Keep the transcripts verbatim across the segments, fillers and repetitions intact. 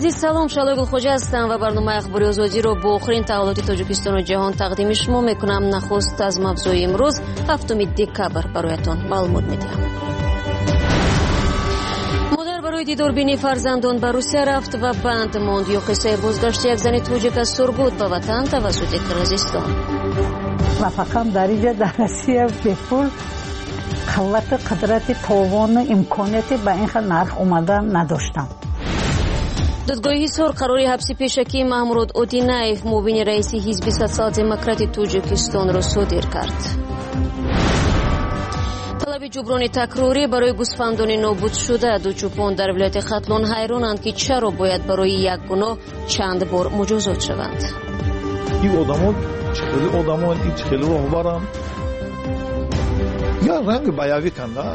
عزیز سلام، شالوگل خوجه هستم و برنامه اخباری آزادی رو با آخرین تحولات تاجیکستان و جهان تقدیم شما میکنم. نخست از موضوع امروز هفتم دکبر برایتان معلومات میدم. مادر برای دیداربینی فرزندان به روسیه رفت و بند ماند. یا قصه بازگشت یک زن تاجیک از سرگود به وطن توسط قرقیزستان. نفقم در اینجا در روسیه به پول قوت قدرت توان امکانیتی به این خیلی نرخ اومدن نداشتم. دادگاه حصار قراری حبس پیشکی محمود اودینایف معاون رئیس حزب سوسیال دموکرات تاجیکستان را صادر کرد. طلب جبران تکراری برای گوسفندان نابود شده دو چوپان در ولایت ختلان حیرانند که چرا باید برای یک گناه چند بار مجازات شوند. این آدمان خیلی آدمان این خیلی راهبرند یا رنگ بیاوی کنده.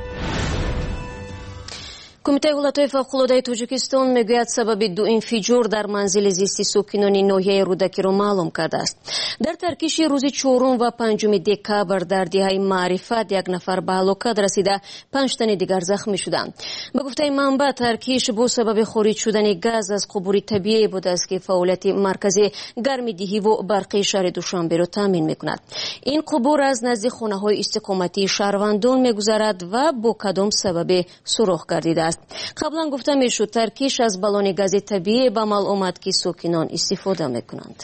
کمیته ولایت‌های فوق‌العاده تاجیکستان میگوید سبب دو انفجار در منزل زیستی ساکنان ناحیه رودکی را معلوم کرده است. در ترکیش روز چهارم و پنجم دکبر در دهه معرفت یک نفر به هلاکت رسیده، پنج تن دیگر زخمی شدند. به گفته منبع ترکیش با سبب خارج شدن گاز از قبور طبیعی بوده است که فعالیت مرکزی گرم‌دهی و برقی شهر دوشنبه را تامین میکند. این قبور از نزد خانه‌های استقامتی شهروندان میگذرد و با کدام سبب سوراخ گردیده است. قبلا گفته میشد ترکیش از بالون گاز طبیعی به عمل آمد که ساکنان استفاده میکنند.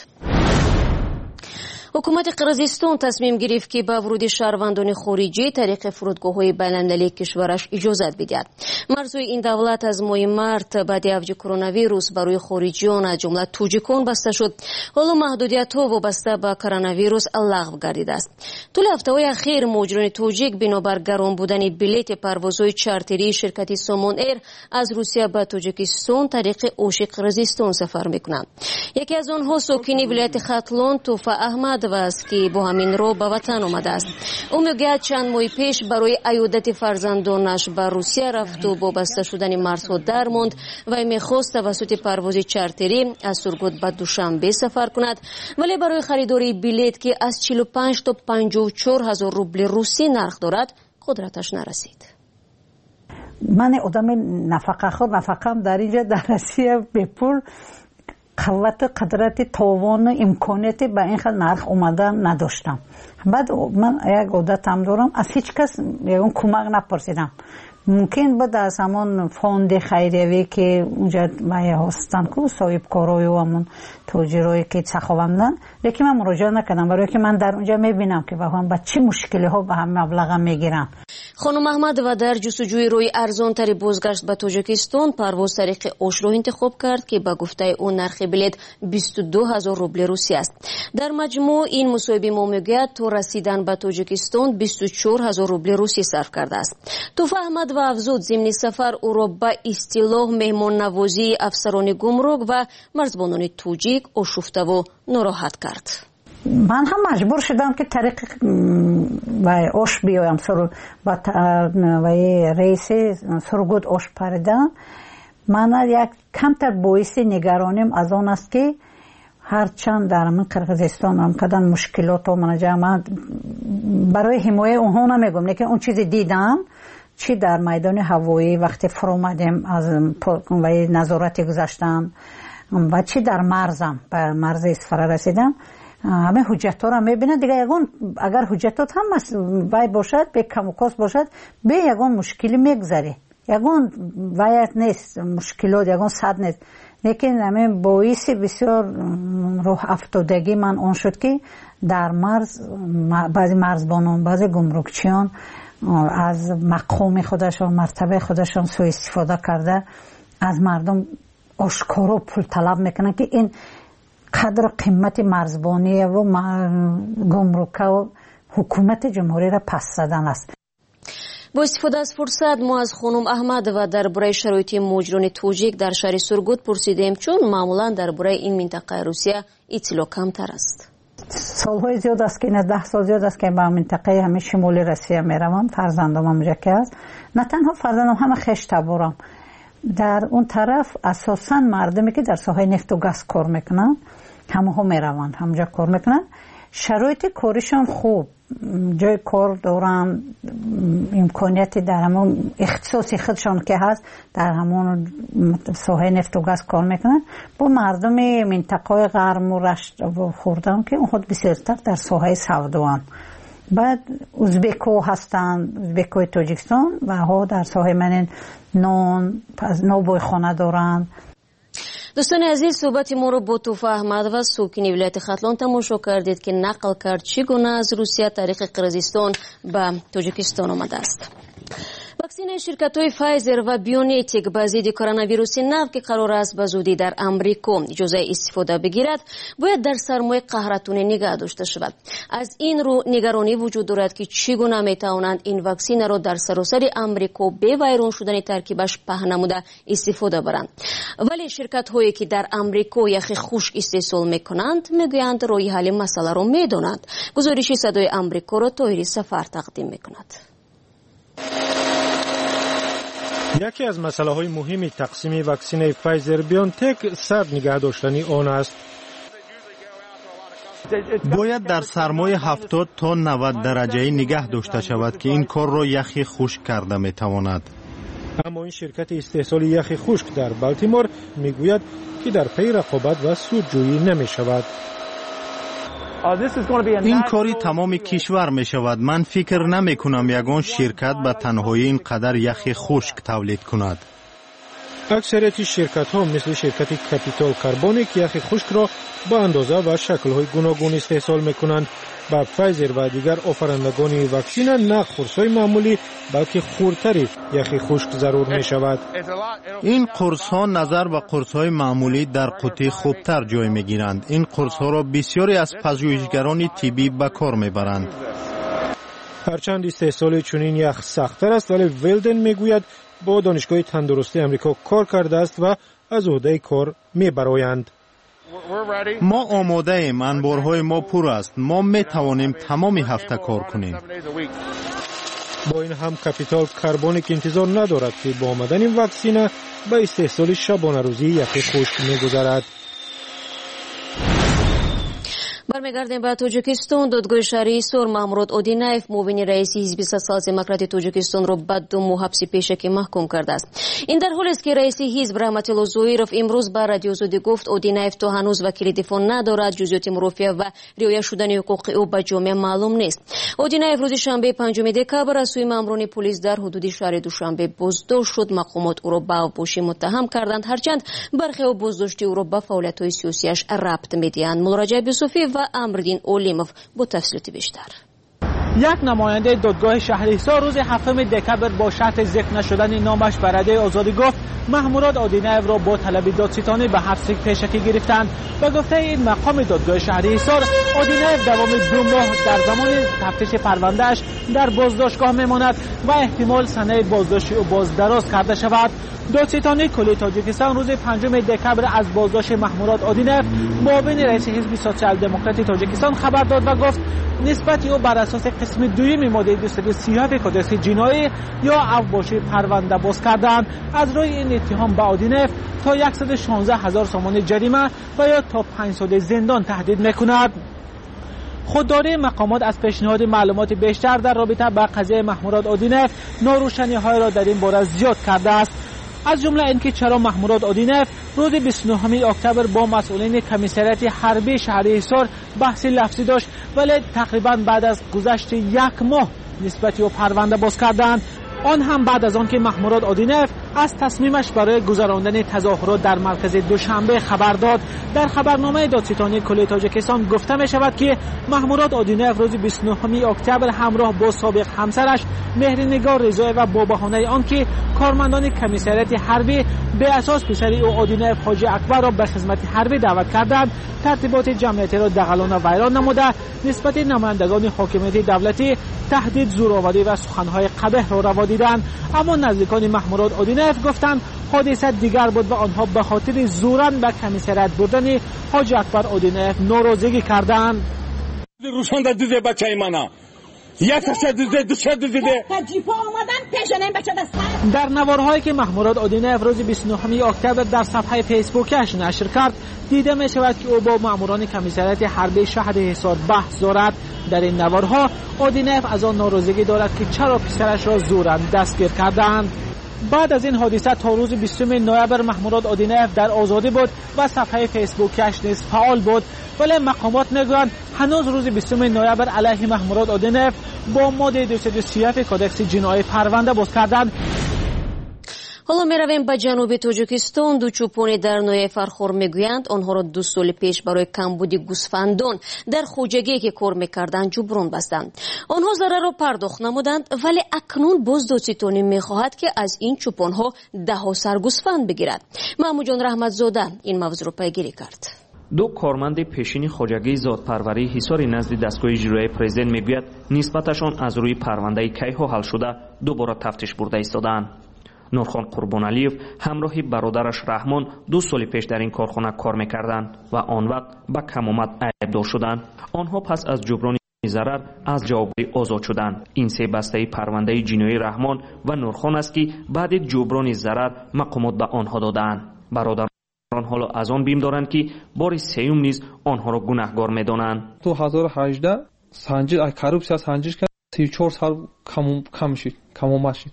حکومت قرقیزستان تصمیم گرفت که به ورود شهروندان خارجی طریق فرودگاه‌های بین‌المللی کشورش اجازت بدهد. مرزهای این دولت از ماه مارت بعد اوج کرونا ویروس برای خارجیان از جمله توجیکان بسته شد. حالا محدودیت‌ها وابسته به کرونا ویروس لغو گردیده است. طول هفته‌های اخیر مهاجران توجیک بنابر گران بودن بلیط پروازهای چارتری شرکت سامان ایر از روسیه به تاجیکستان طریق اوش قرقیزستان سفر می‌کنند. یکی از آنها ساکن ولایت ختلان توفا احمد و است که با همین رو به وطن آمده است. او میگوید چند ماه پیش برای عیادت فرزندانش به روسیه رفت و با بسته شدن مرزها درماند و میخواست توسط پرواز چارتری از سرگود به دوشنبه سفر کند، ولی برای خریداری بلیط که از چهل و پنج تا پنجاه و چهار هزار روبل روسی نرخ دارد قدرتش نرسید. من آدم نفقه خود نفقم در اینجا در روسیه به پول قوت قدرت توان امکانیتی به این خیلی نرخ اومدن نداشتم. بعد من یک عادت هم دارم از هیچ کس یکون کمک نپرسیدم. ممکن بود از همون فوند خیریوی که اونجا مایه هستن که صاحب کارای و همون تاجرایی که سخاوندن، لیکن من مراجعه نکردم برای که من در اونجا میبینم که واقعا با چه مشکلی ها به هم مبلغ میگیرن. خانم احمد و در جستجوی روی ارزان تری بازگشت به تاجیکستان پرواز طریق اوش را انتخاب کرد که با گفته او نرخ بلیط بیست و دو هزار روبل روسی است. در مجموع این مصاحبه ما میگوید تا رسیدن به تاجیکستان بیست و چهار هزار روبل روسی صرف کرده است. توفا احمد و افزود ضمن سفر او را به اصطلاح مهمان نوازی افسران گمرک و مرزبانان توجیک آشفته و ناراحت کرد. من هم مجبور شدم که طریق و اوش بیایم سر با رئیس سرگود اوش پردم. من یک کمتر باعث نگرانیم از آن است که هرچند در من قرقیزستان هم کدن مشکلات و منجا من برای حمایت اونها نمیگم، لیکن اون چیزی دیدم چی در میدان هوایی وقتی فرامدیم از نظارت گذاشتم و چی در مرزم به مرز اصفهان رسیدم، همه حجت ها را میبینن دیگه. یگون اگر حجتات هم باید باشد به کم و کاس باشد به یگون مشکلی میگذری، یگون باید نیست مشکلات یگون صد نیست، لیکن همه باعث بسیار روح افتادگی من اون شد که در مرز بعضی مرزبانان بعضی گمرکچیان از مقام خودشان مرتبه خودشان سوء استفاده کرده از مردم آشکارا پول طلب میکنن که این قدر قیمت مرزبانی و گمرک و حکومت جمهوری را پس زدن است. با استفاده از فرصت ما از خانم احمد و درباره شرایط مهاجران توجیک در شهر سرگود پرسیدیم، چون معمولا درباره این منطقه روسیه اطلاع کمتر است. سالهای زیاد است که ده سال زیاد است که به منطقه همه شمالی روسیه میروم. فرزندم هم که است، نه تنها فرزندم همه خش تبارم. در اون طرف اساسا مردمی که در ساحه نفت و گاز کار میکنن همه ها میروند همونجا کار میکنن. شرایط کارشان خوب، جای کار دارن، امکانیتی در همون اختصاصی خودشان که هست در همون ساحه نفت و گاز کار میکنن. با مردم منطقه غرم و رشت و خوردان که اون خود بسیارتر در ساحه سودان. بعد ازبکو هستن، ازبکوی تاجیکستان و ها در ساحه من نان از نوبای خانه دارن. دوستان عزیز، صحبت ما رو با توفا احمد و ساکن ولایت ختلان تماشا کردید که نقل کرد چگونه از روسیه طریق قرقیزستان به تاجیکستان آمده است. واکسن شرکت‌های فایزر و بیونیتیک به ضد کرونا ویروس نو که قرار است به زودی در امریکا اجازه استفاده بگیرد، باید در سرمایه قهرتونه نگاه داشته شود. از این رو نگرانی وجود دارد که چگونه میتوانند این واکسن را در سراسر امریکا به ویران شدن ترکیبش پهن نموده استفاده برند. ولی شرکت‌هایی که در امریکا یخ خشک استحصال میکنند میگویند راه حل مسئله را میدانند. گزارش صدای امریکا را طاهری سفر تقدیم میکند. یکی از مسئله های مهمی تقسیم واکسن فایزر بیونتک سرد نگه داشتن آن است. باید در سرمایه هفتاد تا نود درجه نگه داشته شود که این کار را یخی خشک کرده می تواند. اما این شرکت استحصال یخ خشک در بالتیمور میگوید که در پی رقابت و سودجویی نمی شود. این کاری تمام کشور می شود. من فکر نمی کنم یگان شرکت به تنهایی این قدر یخ خشک تولید کند. اکثریت شرکت ها مثل شرکت کپیتال کربونیک یخ خشک را با اندازه و شکل های گوناگون استحصال می کنند. با فایزر و دیگر آفرندگان واکسن نه قرص‌های معمولی بلکه خردتری یخ خشک ضرور می شود. این قرص ها نظر به قرص های معمولی در قوطی خوبتر جای می گیرند. این قرص ها را بسیاری از پژوهشگران طبی به کار می برند. هرچند استحصال چنین یخ سخت‌تر است، ولی ولدن می گوید با دانشگاه تندرستی امریکا کار کرده است و از عهده کار می برآیند. ما آماده ایم، انبارهای ما پر است. ما می توانیم تمام هفته کار کنیم. با این هم کپیتال کربونیک انتظار ندارد که با آمدن این واکسن به استحصال شبانه روزی یخ خشک می گذرد. برمیگردیم به تاجیکستان. دادگاه شهری سور محمود اودینایف معاون رئیس حزب سوسیال دموکرات تاجیکستان را به دو ماه حبس پیشکی محکوم کرده است. این در حالی است که رئیس حزب رحمت الله ظاهرов امروز به رادیو آزادی گفت اودینایف تا هنوز وکیل دفاع ندارد، جزئیات مرافعه و رعایت شدن حقوق او به جامعه معلوم نیست. اودینایف روز شنبه پنجم دکبر از سوی ماموران پلیس در حدود شهر دوشنبه بازداشت شد. مقامات او را به اوباشی متهم کردند، هرچند برخی او بازداشتی او را به فعالیت‌های سیاسیش ربط می‌دهند. مولارجب یوسفی و امردین اولیموف با تفصیلات بیشتر. یک نماینده دادگاه شهریسار روز هفتم دکبر با شرط ذکر نشدن نامش به رادیو آزادی گفت محمود اودینایف را با طلب دادستانی به حبس پیشکی گرفتند. به گفته این مقام دادگاه شهریسار، اودینایف دوام دو ماه در زمان تفتیش پروندهش در بازداشتگاه میماند و احتمال سنه بازداشتی او بازدراز کرده شود. دادستانی کلی تاجیکستان روز پنجم دکبر از بازداشت محمود اودینایف معاون رئیس حزب سوسیال دموکرات تاجیکستان خبر داد و گفت نسبت او بر اساس قسم دوم ماده دویست و سی و هفت کدس جنایی یا اوباشی پرونده باز کردند. از روی این اتهام به اودینایف تا صد و شانزده هزار سومان جریمه و یا تا پنج سال زندان تهدید میکند. خودداری مقامات از پیشنهاد معلومات بیشتر در رابطه با قضیه محمود اودینایف ناروشنی‌های را در این باره زیاد کرده است. از جمله اینکه چرا محمود اودینایف روز بیست و نهم اکتبر با مسئولین کمیسریات حربی شهریسار بحثی لفظی داشت، ولی تقریبا بعد از گذشت یک ماه نسبت او پرونده باز کردند. آن هم بعد از آن که محمود اودینایف از تصمیمش برای گذراندن تظاهرات در مرکز دوشنبه خبر داد. در خبرنامه دادستانی کل تاجیکستان گفته می شود که محمود اودینایف روز بیست و نهم اکتبر همراه با سابق همسرش مهرنگار رضایی و با بهانه آنکه کارمندان کمیسریات حربی به اساس پسر او اودینایف حاجی اکبر را به خدمت حربی دعوت کردند، ترتیبات جمعیتی را دغلان و ویران نموده نسبت نمایندگان حاکمیت دولتی تهدید، زورآوری و سخنهای قبیح را روا دیدند. اما نزدیکان محمود اودینایف گفتند حادثه دیگر بود و آنها به خاطر زورن به کمیسریات بردن حاجی اکبر اودینایف ناراضگی کردند. روشان در دوزه بچه ایمانا یک کشه دوزه دوشه دوزه تجیبا آمدن در نوارهایی که محموراد اودینف روز بیست و نهم اکتبر در صفحه فیسبوکش نشر کرد دیده می شود که او با ماموران کمیسریات حربی شهر حصار بحث دارد. در این نوارها اودینف از آن ناراضگی دارد که چرا پسرش را زوراً دستگیر کردند. بعد از این حادثه تا روز بیستم نوامبر محموراد اودینف در آزادی بود و صفحه فیسبوکش نیز فعال بود، ولی مقامات میگویند هنوز روز بیستم نوامبر علیه محموراد اودینف با ماده دویست و سی هفت کودکس جنایی پرونده باز کردند. حالا می رویم به جنوب تاجیکستان. دو چوپانی در ناحیه فرخور میگویند آنها را دو سال پیش برای کمبود گوسفندان در خوجگی که کار میکردند جبران بستند. آنها ضرر را پرداخت نمودند، ولی اکنون باز دادستانی میخواهد که از این چوپانها ده ها سر گوسفند بگیرد. محمود جان رحمتزاده این موضوع را پیگیری کرد. دو کارمند پیشین خوجگی زادپروری حصار نزد دستگاه اجرایی پرزیدنت میگوید نسبتشان از روی پرونده کیها حل شده دوباره تفتیش برده ایستادند. نورخان قربانعلیف همراه برادرش رحمان دو سال پیش در این کارخانه کار میکردند و آن وقت به کم آمد عیبدار شدند. آنها پس از جبران ضرر از جوابدهی آزاد شدند. این سه بسته پرونده جنایی رحمان و نورخان است که بعد جبران ضرر مقامات به آنها دادند. برادران حالا از آن بیم دارند که بار سیوم نیز آنها را گناهکار میدانند. دو هزار و هجده سنجش کارپسیا سنجش کرد سی و چهار سال کم کم شد کم اومد شد.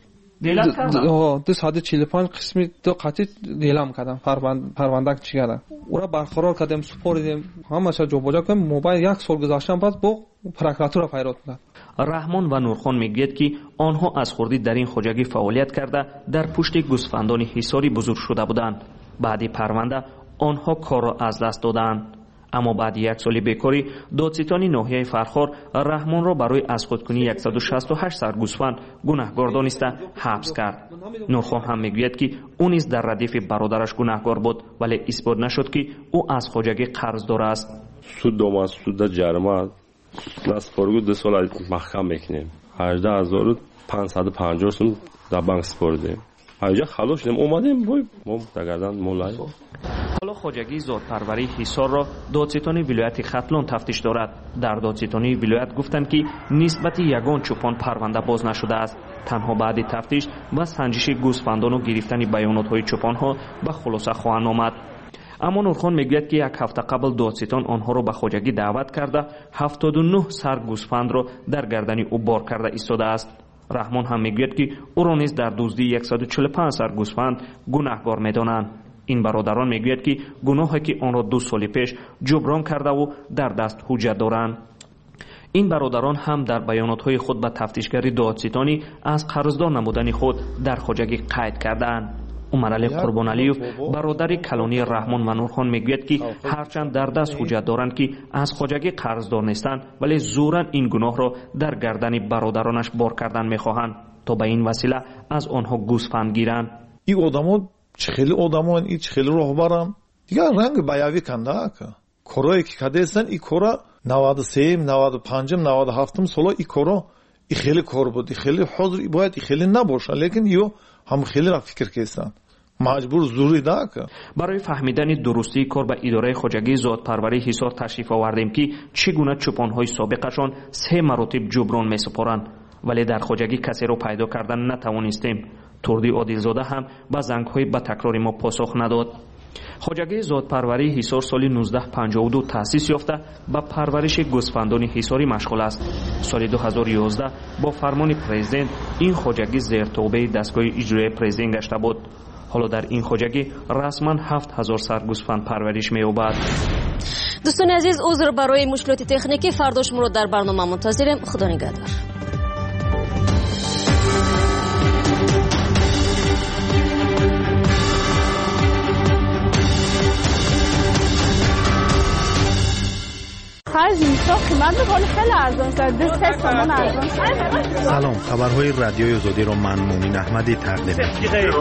دو ساعت و چهل و پنج قسمی دو قطعی دیلم کردم پرونده چی کردم او را برقرار کردم سپردیم همه شا جو بجا کنم. موبایل یک سال گذاشتم بعد با پروکراتور پیرات می‌کرد. رحمان و نورخان میگوید که آنها از خوردی در این خوجگی فعالیت کرده در پشت گوسفندان حصاری بزرگ شده بودند. بعد پرونده آنها کار را از دست دادند. اما بعد یک سال بیکاری دادستانی ناحیه فرخار رحمان را برای از خودکنی صد و شصت و هشت سر گوسفند گناهکار دانسته حبس کرد. نورخان هم میگوید که او نیز در ردیف برادرش گناهکار بود، ولی اثبات نشد که او از خوجگی قرضدار است. سود دوم سود جریمه نسپارگو دو سال محکم میکنیم. هجده هزار و پانصد و پنجاه سوم در بانک سپردیم. اینجا خلاص شدیم اومدیم وای ما دگردن مولای. حالا خوجگی زادپروری حصار را دادستانی ولایت ختلان تفتیش دارد. در دادستانی ولایت گفتند که نسبت یگان چوپان پرونده باز نشده است. تنها بعد تفتیش و سنجش گوسفندان و گرفتن بیانات های چوپان ها به خلاصه خواهند آمد. اما نورخان میگوید که یک هفته قبل دادستان آنها را به خوجگی دعوت کرده هفتاد و نه سر گوسفند را در گردن او بار کرده ایستاده است. رحمان هم میگوید که او را نیز در دزدی صد و چهل و پنج سر گوسفند گناهکار میدانند. این برادران میگوید که گناهی که آن را دو سال پیش جبران کرده و در دست حجت دارند. این برادران هم در بیاناتهای خود به تفتیشگری دادستانی از قرضدار نمودن خود در خوجگی قید کردند. عمرعلی قربانعلیف برادر کلانی رحمان و نورخان میگوید که هرچند در دست حجت دارند که از خوجگی قرضدار نیستند، ولی زوراً این گناه را در گردن برادرانش بار کردن میخواهند تا به این وسیله از آنها گوسفند گیرند. این آدما چه خیلی آدمان این چه خیلی راهبران دیگه رنگ بیاوی کنده که کارایی که کردن این کارا نود و سه نود و پنج نود و هفت سال این کارا این خیلی کار بود، این خیلی حاضر باید این خیلی نباشه، لیکن یو هم خیلی را فکر کردن مجبور زوری ده که برای فهمیدن درستی کار به اداره خوجگی زادپروری حصار تشریف آوردیم که چگونه چوپان‌های سابقشان سه مراتب جبران می‌سپارند، ولی در خوجگی کسی را پیدا کردن نتوانستیم. توردی عادلزاده هم به زنگ‌های به تکرار ما پاسخ نداد. خوجگی زادپروری حصار سال نوزده پنجاه و دو تأسیس یافته به پرورش گوسفندان حصاری مشغول است. سال دو هزار و یازده با فرمان پرزیدنت این خوجگی زیر توبه دستگاه اجرایی پرزیدنت گشته بود. حالا در این خوجگی رسما هفت هزار سر گوسفند پرورش می‌یابد. دوستان عزیز عذر برای مشکلات تکنیکی، فردا شما را در برنامه منتظریم. خدا نگهدار. خرج میشه قیمت بقول خیلی ارزان شده سه تومن ارزان شده. سلام، خبرهای رادیوی آزادی را من مؤمن احمدی تقدیم می‌کنم.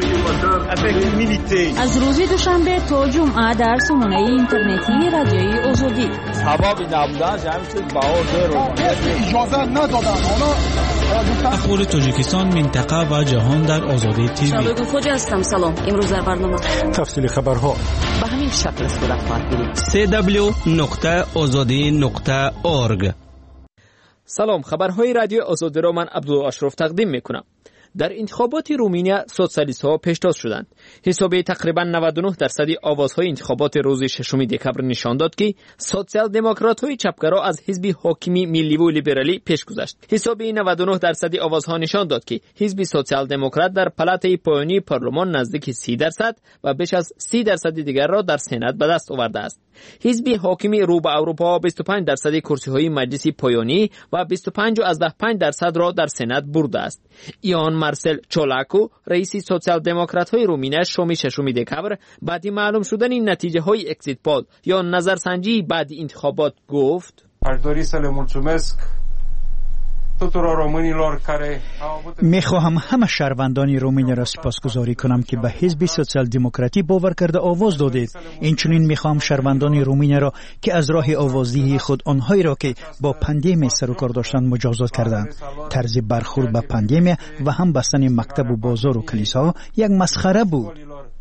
از روز دوشنبه تا جمعه در سامانه اینترنتی رادیوی آزادی. سبب نبودن همین چیز باور رو اجازه ندادن. حالا اخبار تاجیکستان، منطقه و جهان در آزادی تیوی. شبکه خوجا هستم. سلام. امروز در برنامه تفصیل خبرها به همین شکل صورت خواهد گرفت. سه دبلیو نقطه آزادی نقطه اورگ. سلام، خبرهای رادیو آزادی را من عبدالله اشرف تقدیم میکنم. در انتخابات رومانیا سوسیالیست‌ها پیشتاز شدند. حساب تقریبا نود و نه درصد آوازهای انتخابات روز ششم دکبر نشان داد که سوسیال دموکرات‌های چپگرا از حزب حاکمی ملی و لیبرالی پیش گذشت. حساب نود و نه درصد آوازها نشان داد که حزب سوسیال دموکرات در پلات پایانی پارلمان نزدیک سی درصد و بیش از سی درصد دیگر را در سنا به دست آورده است. حزب حاکمی رو به اروپا بیست و پنج درصد کرسی‌های مجلس پایانی و بیست و پنج و پنج درصد را در سنا برده است. ایان مارسل چولاکو رئیس سوسیال دموکرات‌های رومانیا شام ششم دکبر بعد معلوم شدن این نتیجه‌های اکزیت پول یا نظرسنجی بعد انتخابات گفت: میخواهم همه شهروندان رومانیا را سپاسگزاری کنم که به حزب سوسیال دموکراتی باور کرده آواز دادید. اینچنین میخواهم شهروندان رومانیا را که از راه آوازدهی خود آنهایی را که با پاندمی سر و کار داشتند مجازات کردند. طرز برخورد به پاندمی و هم بستن مکتب و بازار و کلیسا یک مسخره بود.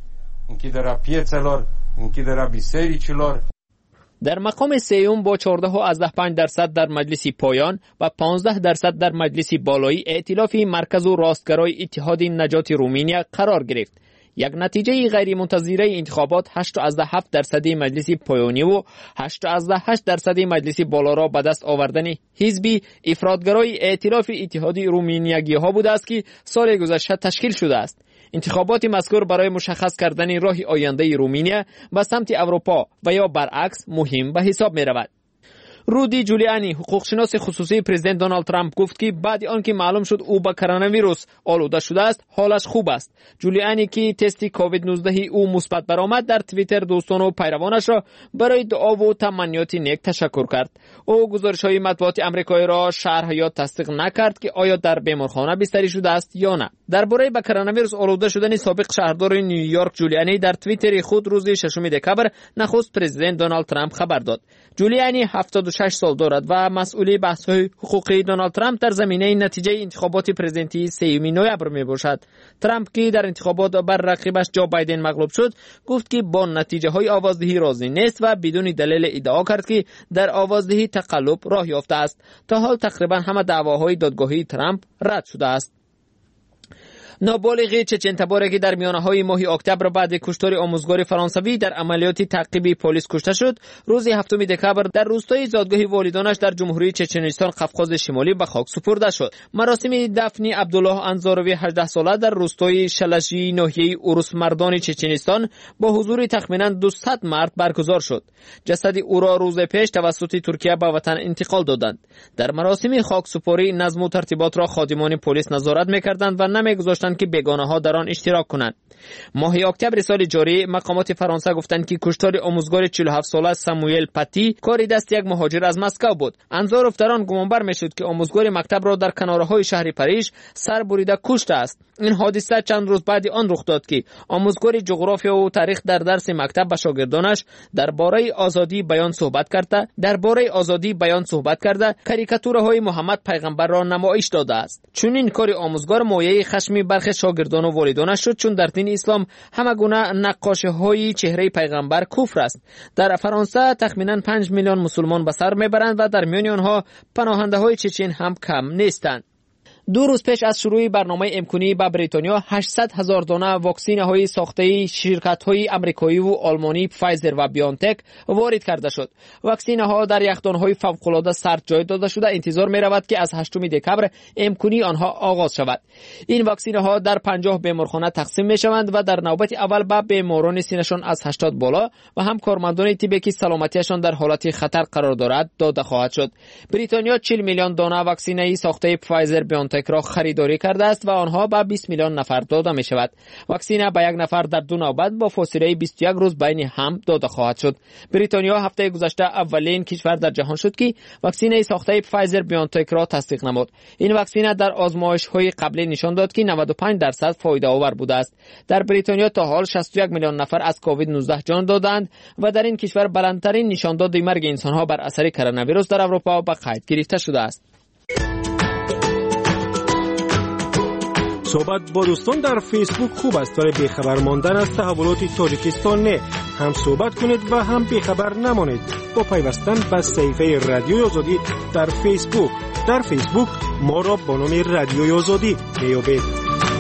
در مقام سیوم با چهارده و پنج درصد در مجلس پایان و پانزده درصد در مجلس بالایی ائتلاف مرکز و راستگرای اتحاد نجات رومانیا قرار گرفت. یک نتیجه غیر منتظره انتخابات هشت و هفت درصد مجلس پایانی و هشت و هشت درصد مجلس بالا را به دست آوردن حزب افراطگرای ائتلاف اتحاد رومانیایی ها بوده است که سال گذشته تشکیل شده است. انتخابات مذکور برای مشخص کردن راه آینده رومانیا به سمت اروپا و یا برعکس مهم به حساب می رود. رودی جولیانی حقوقشناس خصوصی پرزیدنت دونالد ترامپ گفت که بعد آنکه معلوم شد او با کرونا ویروس آلوده شده است حالش خوب است. جولیانی که تست کووید نوزده او مثبت برآمد در توییتر دوستان و پیروانش را برای دعا و تمنیات نیک تشکر کرد. او گزارش‌های مطبوعات آمریکایی را شرح یا تصدیق نکرد که آیا در بیمارخانه بستری شده است یا نه. درباره با کرونا ویروس آلوده شدن سابق شهردار نیویورک جولیانی در توییتر خود روز ششم دکبر نخست پرزیدنت دونالد ترامپ خبر داد. جولیانی هفتاد و شش سال دارد و مسئول بحث‌های حقوقی دونالد ترامپ در زمینه نتیجه انتخابات پرزیدنتی سوم نوامبر میباشد. ترامپ که در انتخابات بر رقیبش جو بایدن مغلوب شد گفت که با نتیجه‌های آوازدهی راضی نیست و بدون دلیل ادعا کرد که در آوازدهی تقلب راه یافته است. تا حال تقریبا همه دعواهای دادگاهی ترامپ رد شده است. نابالغ چچن تباری که در میانه‌های ماه اکتبر بعد کشتار آموزگار فرانسوی در عملیات تعقیبی پلیس کشته شد، روز هفتم دکبر در روستای زادگاه والدانش در جمهوری چچنستان قفقاز شمالی به خاک سپرده شد. مراسم دفن عبدالله انزاروی هجده ساله در روستای شلشی ناحیه اروس مردان چچنستان با حضور تخمیناً دویست مرد برگزار شد. جسد او را روز پیش توسط ترکیه به وطن انتقال دادند. در مراسم خاک سپاری نظم و ترتیبات را خادمان پلیس نظارت می‌کردند و نمی‌گذاشتند که بیگانه ها در آن اشتراک کنند. ماه اکتبر سال جاری مقامات فرانسه گفتند که کشتار آموزگار چهل و هفت ساله ساموئل پاتی کار دست یک مهاجر از مسکو بود. انظاروف در آن گمانبر میشد که آموزگار مکتب را در کنارهای شهر پاریس سر بریده کشته است. این حادثه چند روز بعد آن رخ داد که آموزگار جغرافیا و تاریخ در درس مکتب به شاگردانش درباره آزادی بیان صحبت کرده درباره آزادی بیان صحبت کرده کاریکاتورهای محمد پیغمبر را نمایش داده است. چون این کار آموزگار مایه خشم برخی شاگردان و والدانش شد، چون در دین اسلام همه گونه نقاشی‌های چهره پیغمبر کفر است. در فرانسه تخمیناً پنج میلیون مسلمان به سر میبرند و در میان آنها پناهنده‌های چچن هم کم نیستند. دو روز پیش از شروع برنامه امکانی به بریتانیا هشتصد هزار دانه واکسینه های ساخته شرکت های آمریکایی و آلمانی فایزر و بیانتک وارد کرده شد. واکسینه ها در یخدان های فوق العاده سرد جای داده شده. انتظار می رود که از هشتم دکبر امکانی آنها آغاز شود. این واکسینه ها در پنجاه بیمارخانه تقسیم می شوند و در نوبت اول به بیماران سینه‌شان از هشتاد بالا و هم کارمندان طبی که سلامتیشان در حالت خطر قرار دارد داده خواهد شد. بریتانیا چهل میلیون دانه واکسینه ساخته فایزر بیانتک را خریداری کرده است و آنها به بیست میلیون نفر داده می شود. واکسینه به یک نفر در دو نوبت با فاصله بیست و یک روز بین هم داده خواهد شد. بریتانیا هفته گذشته اولین کشور در جهان شد که واکسینه ساخته فایزر بیانتک را تصدیق نمود. این واکسینه در آزمایش‌های قبلی نشان داد که نود و پنج درصد فایده آور بوده است. در بریتانیا تا حال شصت و یک میلیون نفر از کووید نوزده جان دادند و در این کشور بلندترین نشانداد مرگ انسان‌ها بر اثر کرونا ویروس در اروپا به قید گرفته شده است. صحبت با دوستان در فیسبوک خوب است، ولی بیخبر ماندن از تحولات تاجیکستان نه. هم صحبت کنید و هم بیخبر نمانید با پیوستن به صفحه رادیوی آزادی در فیسبوک. در فیسبوک ما را با نام رادیوی آزادی بیابید.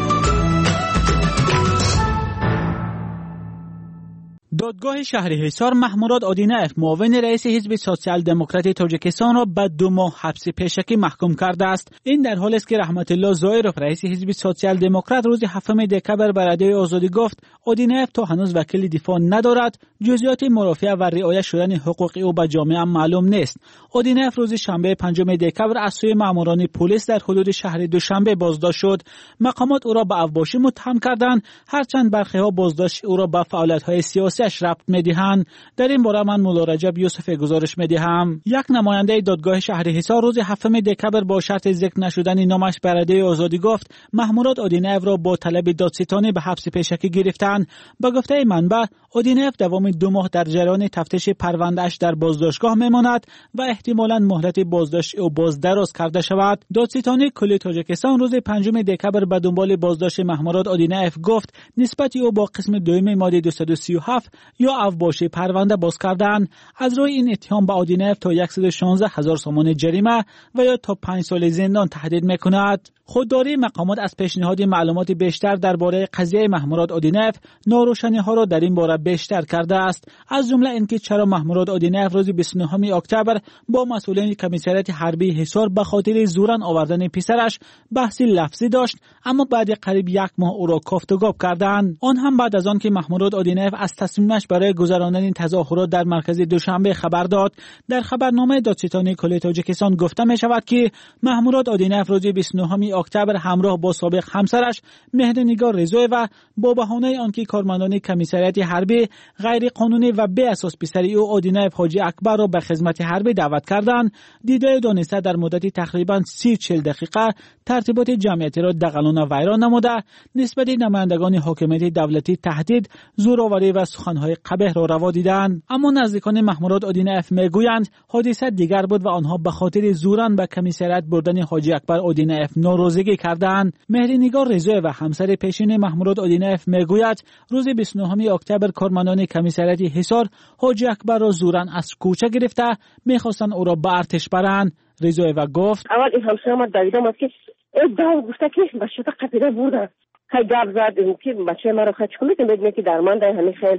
دادگاه شهر حصار محموراد آدینه‌اف معاون رئیس حزب سوسیال دموکراتی تاجیکستان را به دو ماه حبس پیشکی محکوم کرده است. این در حالی است که رحمت الله ظاهرов رئیس حزب سوسیال دموکرات روز هفتم دکبر به رادیوی آزادی گفت آدینه‌اف تا هنوز وکیل دفاع ندارد، جزئیات مرافعه و رعایت شدن حقوق او به جامعه معلوم نیست. آدینه‌اف روز شنبه پنجم دکبر از سوی ماموران پلیس در حدود شهر دوشنبه بازداشت شد. مقامات او را به افباشی متهم کردند، هرچند برخی‌ها بازداشت او را به فعالیت‌های سیاسیش ربط می‌دهند. در این باره من مولا رجب یوسف گزارش می‌دهم. یک نماینده دادگاه شهر حصار روز هفتم دکبر با شرط ذکر نشدن نامش به رادیوی آزادی گفت محموراد آدینه‌اف را با طلب دادستانی به حبس پیشکی گرفتند. به گفته منبع آدینه‌اف دوام دو ماه در جریان تفتیش پرونده‌اش در بازداشتگاه میماند و احتمالاً مهلت بازداشت او باز دراز کرده شود. دادستانی کل تاجیکستان روز پنجم دکبر به دنبال بازداشت محموراد آدینه‌اف گفت نسبت او با قسم دوم ماده دویست و سی و هفت یا افباشی پرونده باز کردن. از روی این اتهام به آدینه‌اف تا صد و شانزده هزار سومان جریمه و یا تا پنج سال زندان تهدید میکند. خودداری مقامات از پیشنهاد معلومات بیشتر درباره قضیه محموراد آدینه‌اف ناروشنی‌ها را در این باره بیشتر کرده است، از جمله اینکه چرا محموراد آدینه‌اف روز بیست و نهم اکتبر با مسئولین کمیسریات حربی حصار به خاطر زورن آوردن پسرش بحثی لفظی داشت، اما بعد قریب یک ماه او را کافت و گاب کردند. آن هم بعد از آن که محموراد آدینه‌اف از تصمیمش برای گذراندن تظاهرات در مرکز دوشنبه خبر داد. در خبرنامه دادستانی کل تاجیکستان گفته می شود که محموراد آدینه‌اف روز بیست و نهم اکتبر همراه با سابق همسرش مهرنگار رضایeva با بهانه آنکه کارمندان کمیسریات حربی غیر قانونی و بی اساس پسری او آدینه‌اف حاجی اکبر را به خدمت حربی دعوت کردند. دیدار دانسته در مدت تقریبا سی چهل دقیقه ترتیبات جمعیتی را دغلان و ویران نموده، نسبت نمایندگان حاکمیت دولتی تهدید، زورآوری و سخنهای قبیح را روا دیدند. اما نزدیکان محموراد آدینه‌اف میگویند حادثه دیگر بود و آنها به خاطر زورن به کمیسریات بردن حاجی اکبر آدینه‌اف ناراضگی کردند. مهرنگار رضایeva همسر پیشین محموراد آدینه‌اف میگوید روز بیست و نهم اکتبر کارمندان کمیسریات حصار حاجی اکبر را زورن از کوچه گرفته میخواستند او را به ارتش برند. رضایeva گفت اول این همسر ما دویدم است که ادعا گفته که بچه تا قطیره بردن که گاب زد که بچه ما را خچ کنید بدونه که درمان ده همین خیل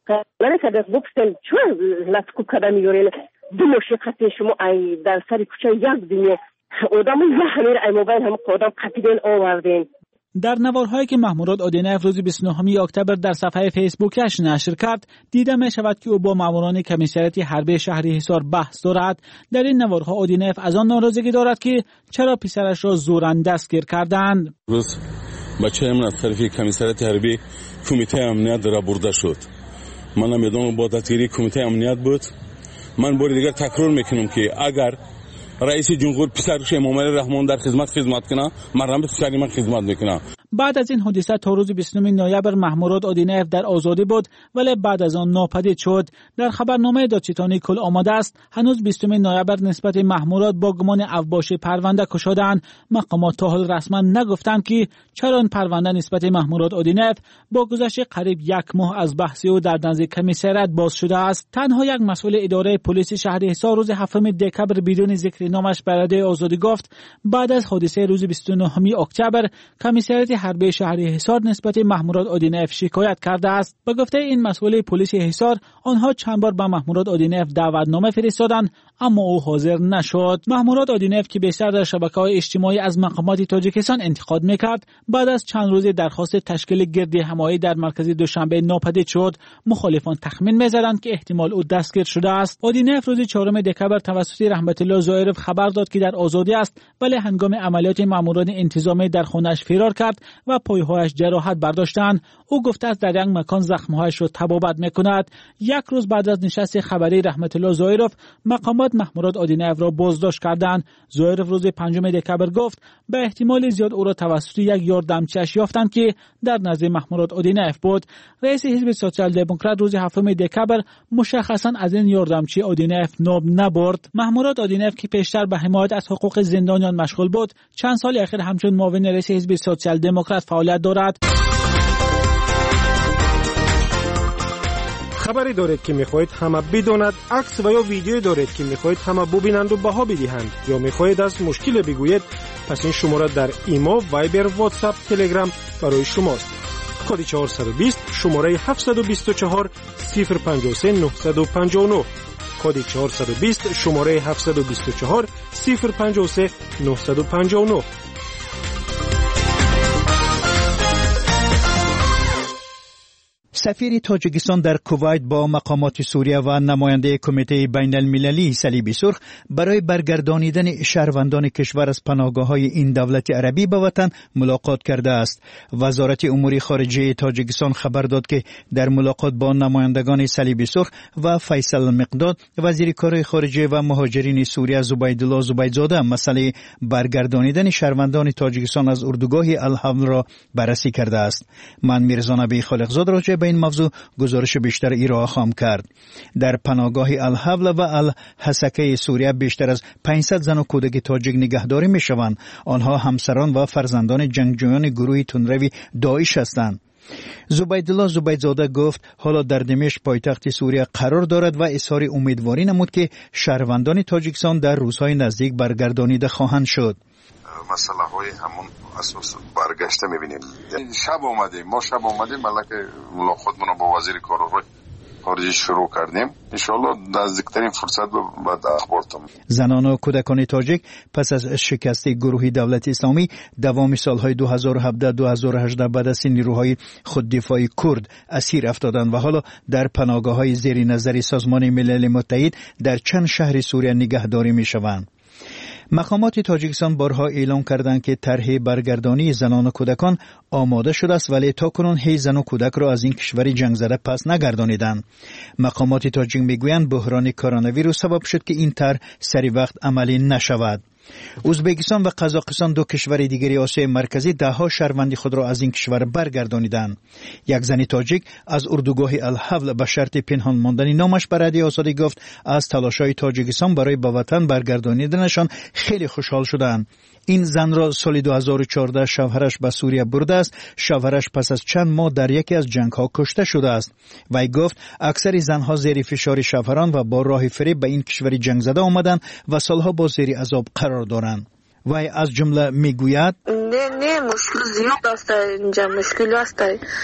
من که در بوکستل چون لطکو کده میگورین دو مشی قطعه شما ای در سر کوچه یک دنیا آدم یه همیر ای موبایل هم قدام قطیدین آوردین. در نوارهایی که محموراد آدینه‌اف روز بیست و نهم اکتبر در صفحه فیسبوکش نشر کرد دیده می شود که او با ماموران کمیسریات حربی شهر حصار بحث دارد. در این نوارها آدینه‌اف از آن ناراضگی دارد که چرا پسرش را زورن دستگیر کردند. روز بچه من از طرف کمیسریات حربی کمیته امنیت را برده شد. من میدونم با دستگیری کمیته امنیت بود. من بار دیگر تکرار میکنم که اگر رئیس جمهور پسرش امام علی رحمان در خدمت خدمت کنه من هم پسری من خدمت میکنم. بعد از این حادثه تا روز بیست و نهم نوامبر محموراد آدینه‌اف در آزادی بود ولی بعد از آن ناپدید شد. در خبرنامه دادستانی کل آماده است هنوز بیست و نهم نوامبر نسبت محموراد با گمان افباشی پرونده گشودند. مقامات تا حال رسما نگفتند که چرا این پرونده نسبت محموراد آدینه‌اف با گذشت قریب یک ماه از بحث او در نزد کمیسریات باز شده است. تنها یک مسئول اداره پلیس شهر حصار روز هفتم دکبر بدون ذکر نامش به رادیوی آزادی گفت بعد از حادثه روز بیست و نهم اکتبر کمیسریات حربی شهر حصار نسبت محموراد آدینه‌اف شکایت کرده است. به گفته این مسئول پلیس حصار آنها چند بار به محموراد آدینه‌اف دعوتنامه فرستادند اما او حاضر نشد. محموراد آدینه‌اف که بیشتر در شبکه‌های اجتماعی از مقامات تاجیکستان انتقاد میکرد بعد از چند روز درخواست تشکیل گردی همایی در مرکز دوشنبه ناپدید شد. مخالفان تخمین می‌زدند که احتمال او دستگیر شده است. آدینه‌اف روز چهارم دکبر توسط رحمت الله ظاهرov خبر داد که در آزادی است ولی هنگام عملیات ماموران انتظامی در خانه‌اش فرار کرد و پایهایش جراحت برداشتند. او گفته است در یک مکان زخم‌هایش را تبابت می‌کند. یک روز بعد از نشست خبری رحمت الله ظاهرov مقامات محموراد آدینه‌اف را بازداشت کردند. ظاهرov روز پنجم دکبر گفت به احتمال زیاد او را توسط یک یاردمچی‌اش یافتند که در نزد محموراد آدینه‌اف بود. رئیس حزب سوسیال دموکرات روز هفتم دکبر مشخصاً از این یاردمچی آدینه‌اف نام نبرد. محموراد آدینه‌اف که پیشتر به حمایت از حقوق زندانیان مشغول بود چند سال اخیر همچون معاون رئیس حزب سوسیال دموکرات فعالیت دارد. خبری دارید که میخواهید همه بداند، عکس و یا ویدیو دارید که میخواهید همه ببینند و بها بدهند یا میخواهید از مشکل بگویید، پس این شماره در ایمو، وایبر، واتساپ، تلگرام برای شماست. کد چهارصد و بیست شماره هفتصد و بیست و چهار صفر پنجاه و سه نهصد و پنجاه و نه کد چهارصد و بیست شماره هفتصد و بیست و چهار صفر پنجاه و سه نهصد و پنجاه و نه. سفیر تاجیکستان در کویت با مقامات سوریه و نماینده کمیته بین المللی صلیب سرخ برای برگردانیدن شهروندان کشور از پناهگاه‌های این دولت عربی به وطن ملاقات کرده است. وزارت امور خارجه تاجیکستان خبر داد که در ملاقات با نمایندگان صلیب سرخ و فیصل مقداد وزیر کار خارجه و مهاجرین سوریه زبیدالله زبیدزاده مسئله برگردانیدن شهروندان تاجیکستان از اردوگاه الحول را بررسی کرده است. من میرزا نبی خالقزاد راجع به این موضوع گزارش بیشتر ایرا خواهم کرد. در پناهگاه الحول و الحسکه سوریه بیشتر از پانصد زن و کودک تاجیک نگهداری می شوند. آنها همسران و فرزندان جنگجویان گروه تندروی داعش هستند. زبیدالله زبیدزاده گفت حالا در دمشق پایتخت سوریه قرار دارد و اظهار امیدواری نمود که شهروندان تاجیکستان در روزهای نزدیک برگردانیده خواهند شد. مسئله های همون اساس برگشته میبینیم. شب آمدیم ما شب آمدیم ملک ملاقاتمون رو با وزیر کار خارجه شروع کردیم. انشالله نزدیکترین فرصت بعد اخبارتون. زنان و کودکان تاجیک پس از شکست گروه دولت اسلامی دوام سالهای دو هزار و هفده دو هزار و هجده بعد از نیروهای خوددفاعی کرد اسیر افتادند و حالا در پناهگاه‌های زیر نظر سازمان ملل متحد در چند شهر سوریه نگهداری میشوند. مقامات تاجیکستان بارها اعلام کردند که طرح برگردانی زنان و کودکان آماده شده است ولی تاکنون هیچ زن و کودک را از این کشور جنگ زده پس نگردانیدند. مقامات تاجیک میگویند بحران کرونا ویروس سبب شد که این طرح سری وقت عملی نشود. ازبکستان و قزاقستان دو کشور دیگری آسیای مرکزی ده ها شهروند خود را از این کشور برگردانیدند. یک زن تاجیک از اردوگاه الحول به شرط پنهان ماندن نامش به رادیو آزادی گفت از تلاش‌های تاجیکستان برای به وطن برگردانیدنشان خیلی خوشحال شدند. این زن را سال دو هزار و چهارده شوهرش به سوریه برده است. شوهرش پس از چند ماه در یکی از جنگ‌ها کشته شده است. وی گفت اکثر زنها زیر فشار شوهران و با راه فریب به این کشور جنگ زده آمدند و سالها با زیر عذاب قرار دارند. وی از جمله میگوید نه نه مشکل زیاد است اینجا مشکل است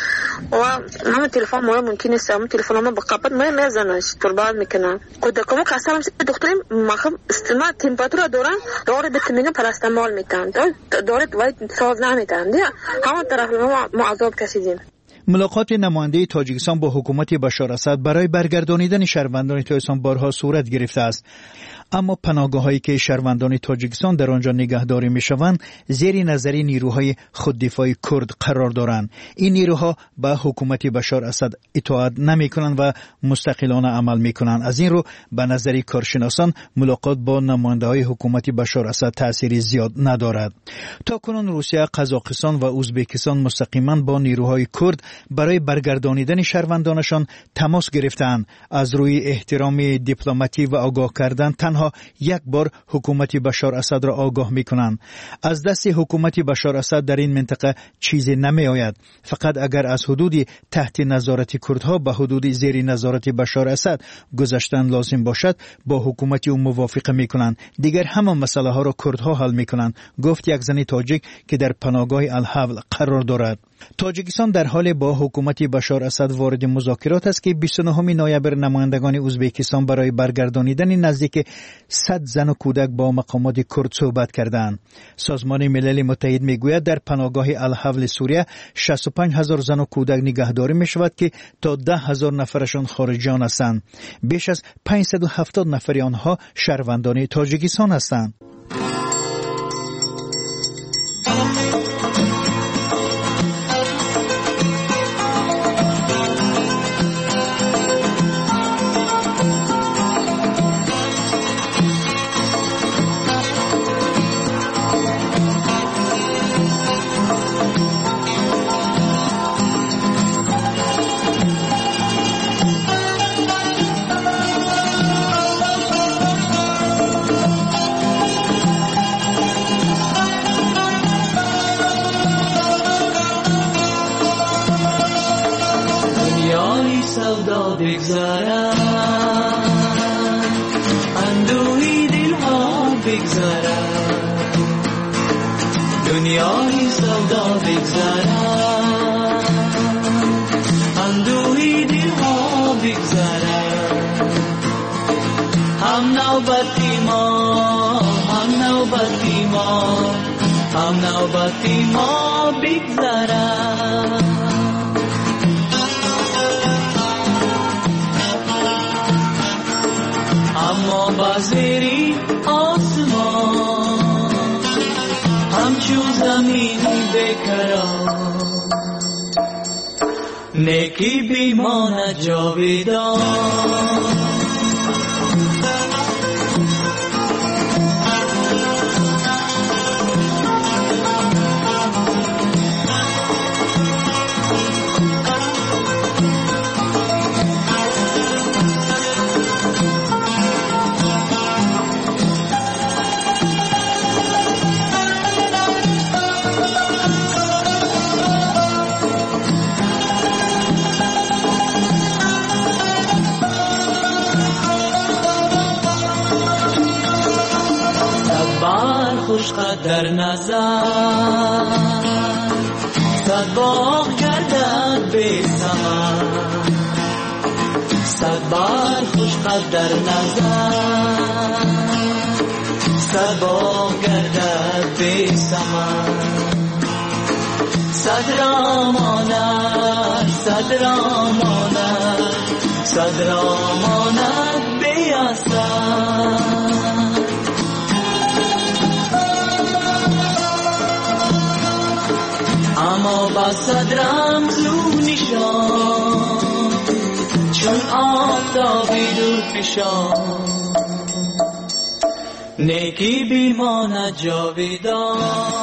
و همه تلفن ما ممکن است همه تلفن ما بقابت ما میزنه تربال میکنه کودکم کسرم دکتریم مخم استما تمپراتور دوران داره بتمینه پاراستامول میتن داره وای ساز نمیتن همه طرف ما عذاب کشیدیم. ملاقات نماینده تاجیکستان با حکومت بشار اسد برای برگردانیدن شهروندان تاجیکستان بارها صورت گرفته است. اما پناهگاه‌هایی که شهروندان تاجیکستان در آنجا نگهداری می‌شوند زیر نظر نیروهای خوددفاعی کرد قرار دارند. این نیروها به حکومت بشار اسد اطاعت نمی‌کنند و مستقلانه عمل می‌کنند. از این رو به نظر کارشناسان ملاقات با نماینده‌های حکومت بشار اسد تأثیری زیاد ندارد. تاکنون روسیه، قزاقستان و ازبکستان مستقیما با نیروهای کرد برای برگردانیدن شهروندانشان تماس گرفتند. از روی احترام دیپلماتی و آگاه کردن تنها یک بار حکومت بشار اسد را آگاه می‌کنند. از دست حکومت بشار اسد در این منطقه چیزی نمی آید. فقط اگر از حدود تحت نظارت کردها به حدود زیر نظارت بشار اسد گذشتن لازم باشد با حکومت او موافقه می‌کنند. دیگر همه مسئله ها را کردها حل می‌کنند، گفت یک زن تاجیک که در پناهگاه الحول قرار دارد. تاجیکستان در حال با حکومت بشار اسد وارد مذاکرات است که بیست و نهم نوامبر نمایندگان ازبکستان برای برگردانیدن نزدیک صد زن و کودک با مقامات کرد صحبت کردند. سازمان ملل متحد میگوید در پناهگاه الحول سوریه شصت و پنج هزار زن و کودک نگهداری می شود که تا ده هزار نفرشان خارجیان هستند. بیش از پانصد و هفتاد نفر آنها شهروندان تاجیکستان هستند. دنیای سودا بگذرد نوبتی ما هم نوبتی ما هم نوبتی ما بگذرد اما بازیری آسمان همچون زمینی بکرار نیکی بیماند جاویدان خوش قدر نظر صد باغ گردد بی ثمر صد بار خوش قدر نظر صد باغ گردد بی ثمر صد رامانه صد رامانه صد رامانه بی اثر اما با صد رمزو نشان چون آفتابی دور فشان نیکی بیماند جاویدان.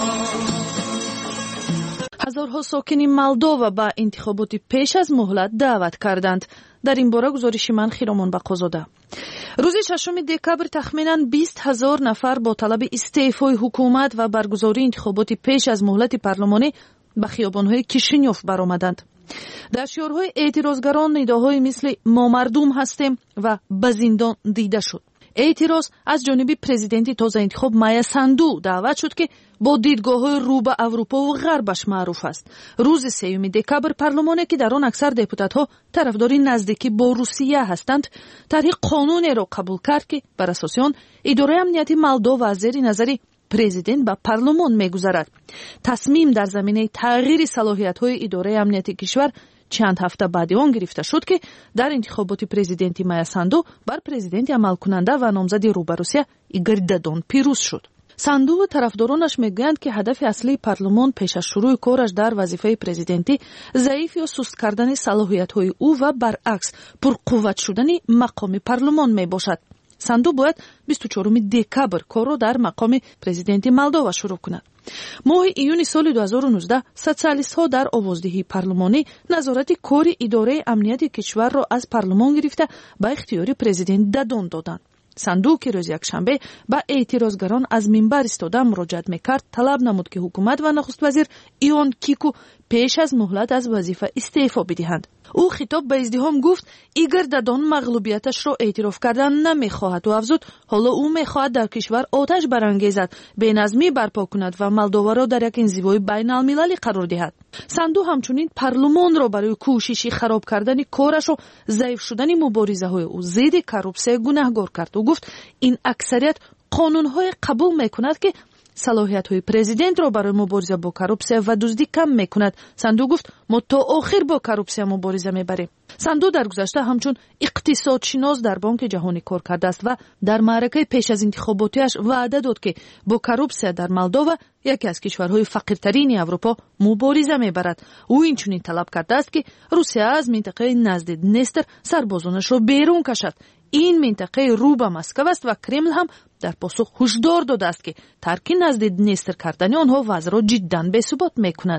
ҳазорҳо сокини молдова ба интихоботи пеш аз муҳлат даъват карданд. дар ин бора гузориши ман хиромон бақозода. рӯзи шашуми декабр тахминан бист ҳазор нафар бо талаби истеъфои ҳукумат ва баргузории интихоботи пеш аз муҳлати парлумонӣ ба хиёбонҳои Кишинёв баромаданд. дар шиёрҳои эътирозгарон нидоҳои мисли «мо мардум ҳастем» ва «ба зиндон» дида шуд. эътироз аз ҷониби президенти тозаинтихоб Майя Санду даъват шуд ки бо дидгоҳҳои рӯ ба Аврупову ғарбаш маъруф аст. рӯзи сеюми декабр парлумоне ки дар он аксар депутатҳо тарафдори наздикӣ бо Русия ҳастанд, тарҳи қонунеро қабул кард ки бар асоси он идораи амнияти Молдова аз зери назари президент ба парлумон мегузарад. тасмим дар заминаи тағйири салоҳиятҳои идораи амнияти кишвар чанд ҳафта баъди он гирифта шуд ки дар интихоботи президенти Майя Санду бар президенти амалкунанда ва номзади рӯ ба Русия Игор Дадон пирӯз шуд. Санду ва тарафдоронаш мегӯянд ки ҳадафи аслии парлумон пеш аз шурӯъи кораш дар вазифаи президентӣ заиф ё суст кардани салоҳиятҳои ӯ ва баръакс пурқувват шудани мақоми парлумон мебошад. Санду бояд бисту чоруми декабр корро дар мақоми президенти Молдова шурӯъ кунад. моҳи июни соли ду ҳазору нуздаҳ социалистҳо дар овоздиҳии парлумонӣ назорати кори идораи амнияти кишварро аз парлумон гирифта ба ихтиёри президент Дадон доданд. Санду ки рӯзи якшанбе ба эътирозгарон аз минбар истода муроҷиат мекард, талаб намуд ки ҳукумат ва нахуствазир Ион Кику пеш аз муҳлат аз вазифа истеъфо бидиҳанд. ӯ хитоб ба издиҳом гуфт Игор Дадон мағлубияташро эътироф кардан намехоҳад ва афзуд ҳоло ӯ мехоҳад дар кишвар оташ барангезад, беназмӣ барпо кунад ва Молдованро дар як инзивои байналмилалӣ қарор диҳад. Санду ҳамчунин парлумонро барои кӯшиши хароб кардани корашу заиф шудани муборизаҳои ӯ зидди коррупсия гунаҳгор кард. ӯ гуфт ин аксарият қонунҳое қабул мекунад ки салоҳиятҳои президентро барои мубориза бо коррупсия ва дуздӣ кам мекунад. Санду гуфт мо то охир бо коррупсия мубориза мебарем. Санду дар гузашта ҳамчун иқтисодшинос дар Бонки ҷаҳонӣ кор кардааст ва дар маъракаи пеш аз интихоботиаш ваъда дод ки бо коррупсия дар Молдова, яке аз кишварҳои фақиртарини Аврупо, мубориза мебарад. ӯ инчунин талаб кардааст ки Русия аз минтақаи назди Днестр сарбозонашро берун кашад. ин минтақаи рӯ ба Москав аст ва Кремл ҳам дар посух ҳушдор додааст ки тарки назди Днестр кардани онҳо вазъро ҷиддан бесубот мекунад.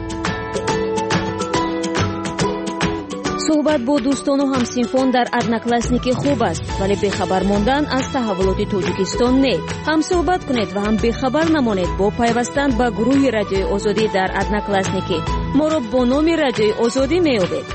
суҳбат бо дӯстону ҳамсинфон дар одноклассники хуб аст, вале бехабар мондан аз таҳаввулоти Тоҷикистон не. ҳам суҳбат кунед ва ҳам бехабар намонед бо пайвастан ба гурӯҳи Радиои Озодӣ дар одноклассники. моро бо номи Радиои Озодӣ меёбед.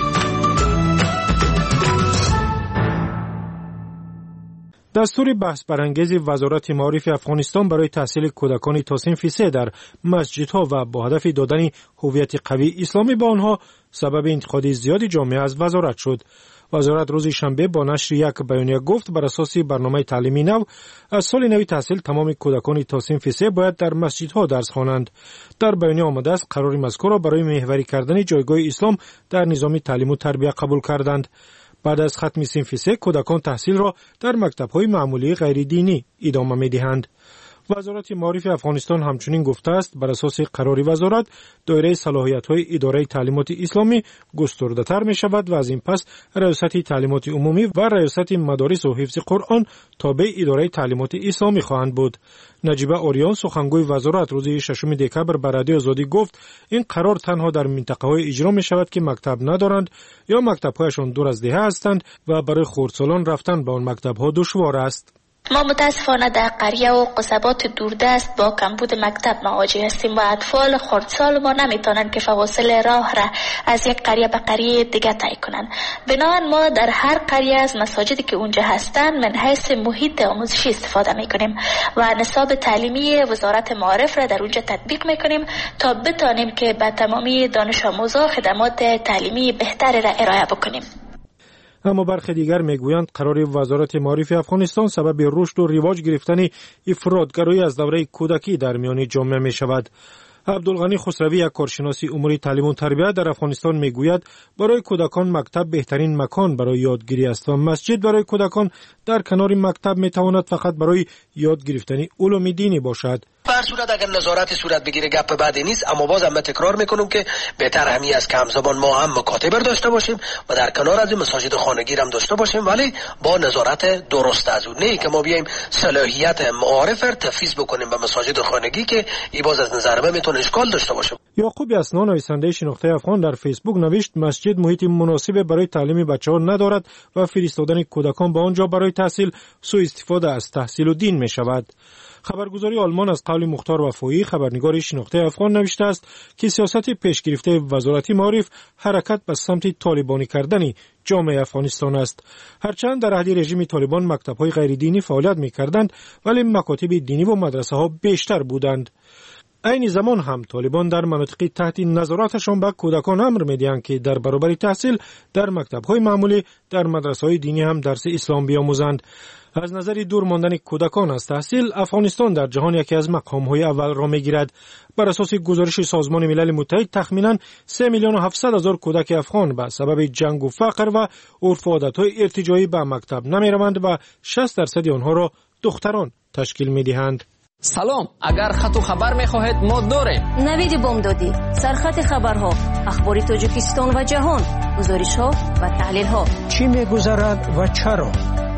дастури баҳсбарангези вазорати маорифи афғонистон барои таҳсили кӯдакони то синфи се дар масҷидҳо ва бо ҳадафи додани ҳуввияти қавии исломӣ ба онҳо сабаби интиқоди зиёди ҷомеа аз вазорат шуд. وزارت روز شنبه با نشر یک بیانیه گفت بر اساس برنامه تعلیمی نو از سال نو تحصیل تمام کودکان تا صنف سه باید در مسجدها درس خوانند. در بیانیه آمده است قرار مذکور را برای محوری کردن جایگاه اسلام در نظام تعلیم و تربیت قبول کردند. بعد از ختم صنف سه کودکان تحصیل را در مکتب‌های معمولی غیر دینی ادامه می‌دهند. وزارت معارف افغانستان همچنین گفته است بر اساس قرار وزارت دایره صلاحیت‌های اداره تعلیمات اسلامی گسترده‌تر می‌شود و از این پس ریاست تعلیمات عمومی و ریاست مدارس و حفظ قرآن تابع اداره تعلیمات اسلامی خواهند بود. نجیبه آریان سخنگوی وزارت روز ششم دکبر به رادیو آزادی گفت این قرار تنها در منطقه‌های اجرا می‌شود که مکتب ندارند یا مکتب‌هایشان دور از دهه هستند و برای خردسالان رفتن به آن مکتب‌ها دشوار است. ما متاسفانه در قریه و قصبات دوردست با کمبود مکتب مواجه هستیم و اطفال خردسال ما نمیتونن که فواصل راه را از یک قریه به قریه دیگه طی کنن. بنابراین ما در هر قریه از مساجدی که اونجا هستن من حیث محیط آموزشی استفاده میکنیم و نصاب تعلیمی وزارت معارف را در اونجا تطبیق میکنیم تا بتانیم که به تمامی دانش آموزا خدمات تعلیمی بهتری را ارائه بکنیم. اما برخی دیگر میگویند قرار وزارت معارف افغانستان سبب رشد و رواج گرفتن افراطگرایی از دوره کودکی در میان جامعه می شود. عبدالغنی خسروی یک کارشناس امور تعلیم و تربیت در افغانستان میگوید برای کودکان مکتب بهترین مکان برای یادگیری است و مسجد برای کودکان در کنار مکتب میتواند فقط برای یاد گرفتن علوم دینی باشد. به هر صورت اگر نظارت صورت بگیره گپ بعدی نیست، اما باز هم تکرار میکنم که بهتر همی از که همزمان ما هم مکاتب داشته باشیم و در کنار از این مساجد خانگی هم داشته باشیم، ولی با نظارت درست از اون، نه که ما بیایم صلاحیت معارف را تفویض بکنیم به مساجد خانگی که ای باز از نظر من میتونه اشکال داشته باشه. یعقوب اسنا نویسنده شناخته افغان در فیسبوک نوشت مسجد محیط مناسب برای تعلیم بچه‌ها ندارد و فرستادن کودکان به آنجا برای تحصیل سوء استفاده از تحصیل و دین می شود. خبرگزاری آلمان از قول مختار وفایی خبرنگار شناخته افغان نوشته است که سیاست پیش گرفته وزارت معارف حرکت به سمت طالبانی کردن جامعه افغانستان است. هرچند در عهد رژیم طالبان مکتب‌های غیر دینی فعالیت می‌کردند ولی مکاتب دینی و مدرسه‌ها بیشتر بودند. این زمان هم طالبان در مناطق تحت نظارتشان به کودکان امر می‌دهند که در برابر تحصیل در مکتب‌های معمولی در مدرسه‌های دینی هم درس اسلام بیاموزند. از نظر دور ماندن کودکان از تحصیل افغانستان در جهان یکی از مقام‌های اول را می‌گیرد. بر اساس گزارش سازمان ملل متحد تخمیناً سه میلیون و هفتصد هزار کودک افغان به سبب جنگ و فقر و عرف و عادت‌های ارتجاعی به مکتب نمی‌روند و شصت درصد آنها را دختران تشکیل می‌دهند. سلام، اگر خط و خبر می‌خواهید ما داریم. نوید بامدادی، سرخط خبرها، اخبار تاجیکستان و جهان، گزارش‌ها و تحلیل‌ها. چی می‌گذرد و چرا؟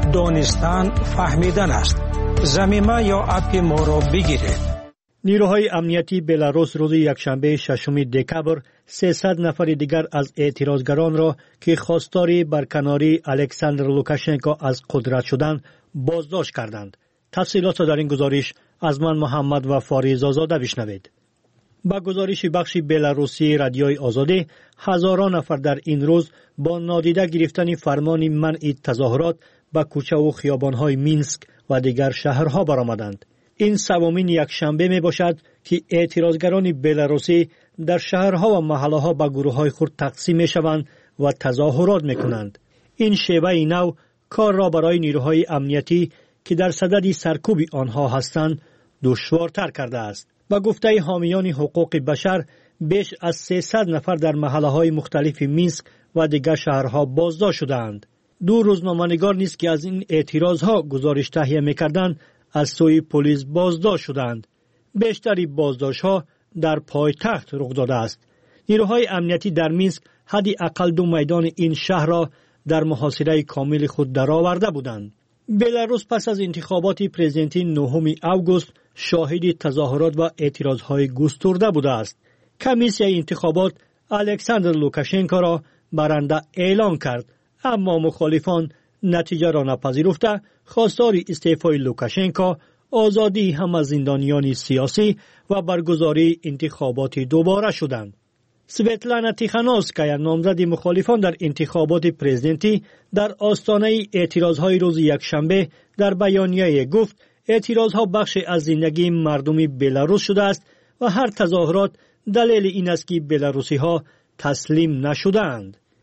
دانستن فهمیدن است. زمینه یا اپ ما را بگیرید. نیروهای امنیتی بلاروس روز یکشنبه ششم دکبر سیصد نفر دیگر از اعتراضگران را که خواستار برکناری الکساندر لوکاشنکو از قدرت شدند بازداشت کردند. تفصیلات در این گزارش از من محمد و فاریز آزاده بشنوید. با گزارش بخش بلاروسی رادیوی آزادی، هزاران نفر در این روز با نادیده گرفتن فرمان منع تظاهرات به کوچه و خیابان‌های مینسک و دیگر شهرها برآمدند. این سومین یک شنبه می باشد که اعتراضگران بلاروسی در شهرها و محله‌ها به گروه‌های خود تقسیم می شوند و تظاهرات می کنند. این شیوه نو کار را برای نیروهای امنیتی که در صدد سرکوب آنها هستند دشوارتر کرده است. با گفته حامیان حقوق بشر بیش از سیصد نفر در محله‌های مختلف مینسک و دیگر شهرها بازداشت شدند. دو روزنامه‌نگار نیز که از این اعتراضها گزارش تهیه می‌کردند از سوی پلیس بازداشت شدند. بیشتری بازداشت‌ها در پایتخت رخ داده است. نیروهای امنیتی در مینسک حدی اقل دو میدان این شهر را در محاصره کامل خود درآورده بودند. بلاروس پس از انتخابات پرزیدنتی نهم آگوست شاهد تظاهرات و اعتراضهای گسترده بوده است. کمیسیون انتخابات الکساندر لوکاشنکو را برنده اعلام کرد، اما مخالفان نتیجه را نپذیرفته خواستار استعفای لوکاشنکو، آزادی همه زندانیان سیاسی و برگزاری انتخابات دوباره شدند. سویتلانا تیخانوسکایا نامزد مخالفان در انتخابات پرزیدنتی در آستانه اعتراضهای روز یکشنبه در بیانیه گفت اعتراضها بخش از زندگی مردم بلاروس شده است و هر تظاهرات دلیل این است که بلاروسی ها تسلیم نشدند.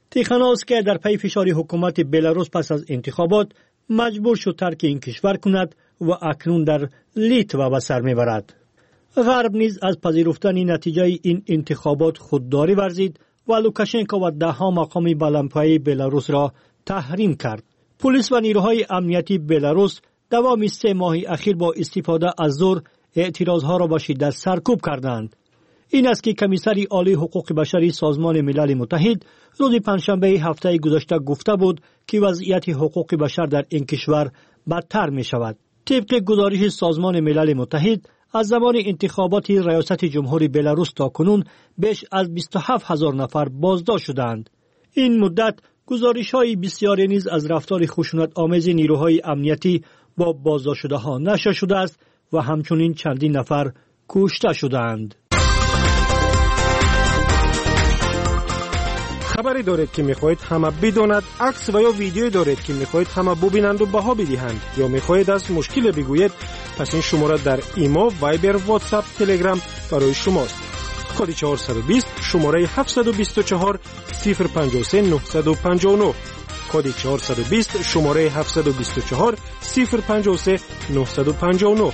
تیخانوسکی در پی فشار حکومت بلاروس پس از انتخابات مجبور شد ترک این کشور کند و اکنون در لیتوا به سر میبرد. غرب نیز از پذیرفتن نتیجه این انتخابات خودداری ورزید و لوکاشنکو و ده ها مقام بلندپایه بلاروس را تحریم کرد. پلیس و نیروهای امنیتی بلاروس دوام سه ماه اخیر با استفاده از زور اعتراضها را با شدت سرکوب کردند. این است که کمیسر عالی حقوق بشری سازمان ملل متحد روز پنجشنبه هفته گذشته گفته بود که وضعیت حقوق بشر در این کشور بدتر می شود. طبق گزارش سازمان ملل متحد از زمان انتخابات ریاست جمهوری بلاروس تا کنون بیش از بیست و هفت هزار نفر بازداشت شدند. این مدت گزارش‌های بسیاری نیز از رفتار خشونت آمیز نیروهای امنیتی با بازداشت شده ها نشر شده است و همچنین چندین نفر کشته شدند. خبری دارید که میخواهید همه بداند، عکس و یا ویدیویی دارید که میخواهید همه ببینند و بها بدهند، یا میخواهید از مشکل بگویید، پس این شماره در ایمو، وایبر، واتساپ، تلگرام برای شماست. کد چهارصد و بیست شماره هفتصد و بیست و چهار صفر پنجاه و سه نهصد و پنجاه و نه. کد چهارصد و بیست شماره هفتصد و بیست و چهار صفر پنجاه و سه نهصد و پنجاه و نه.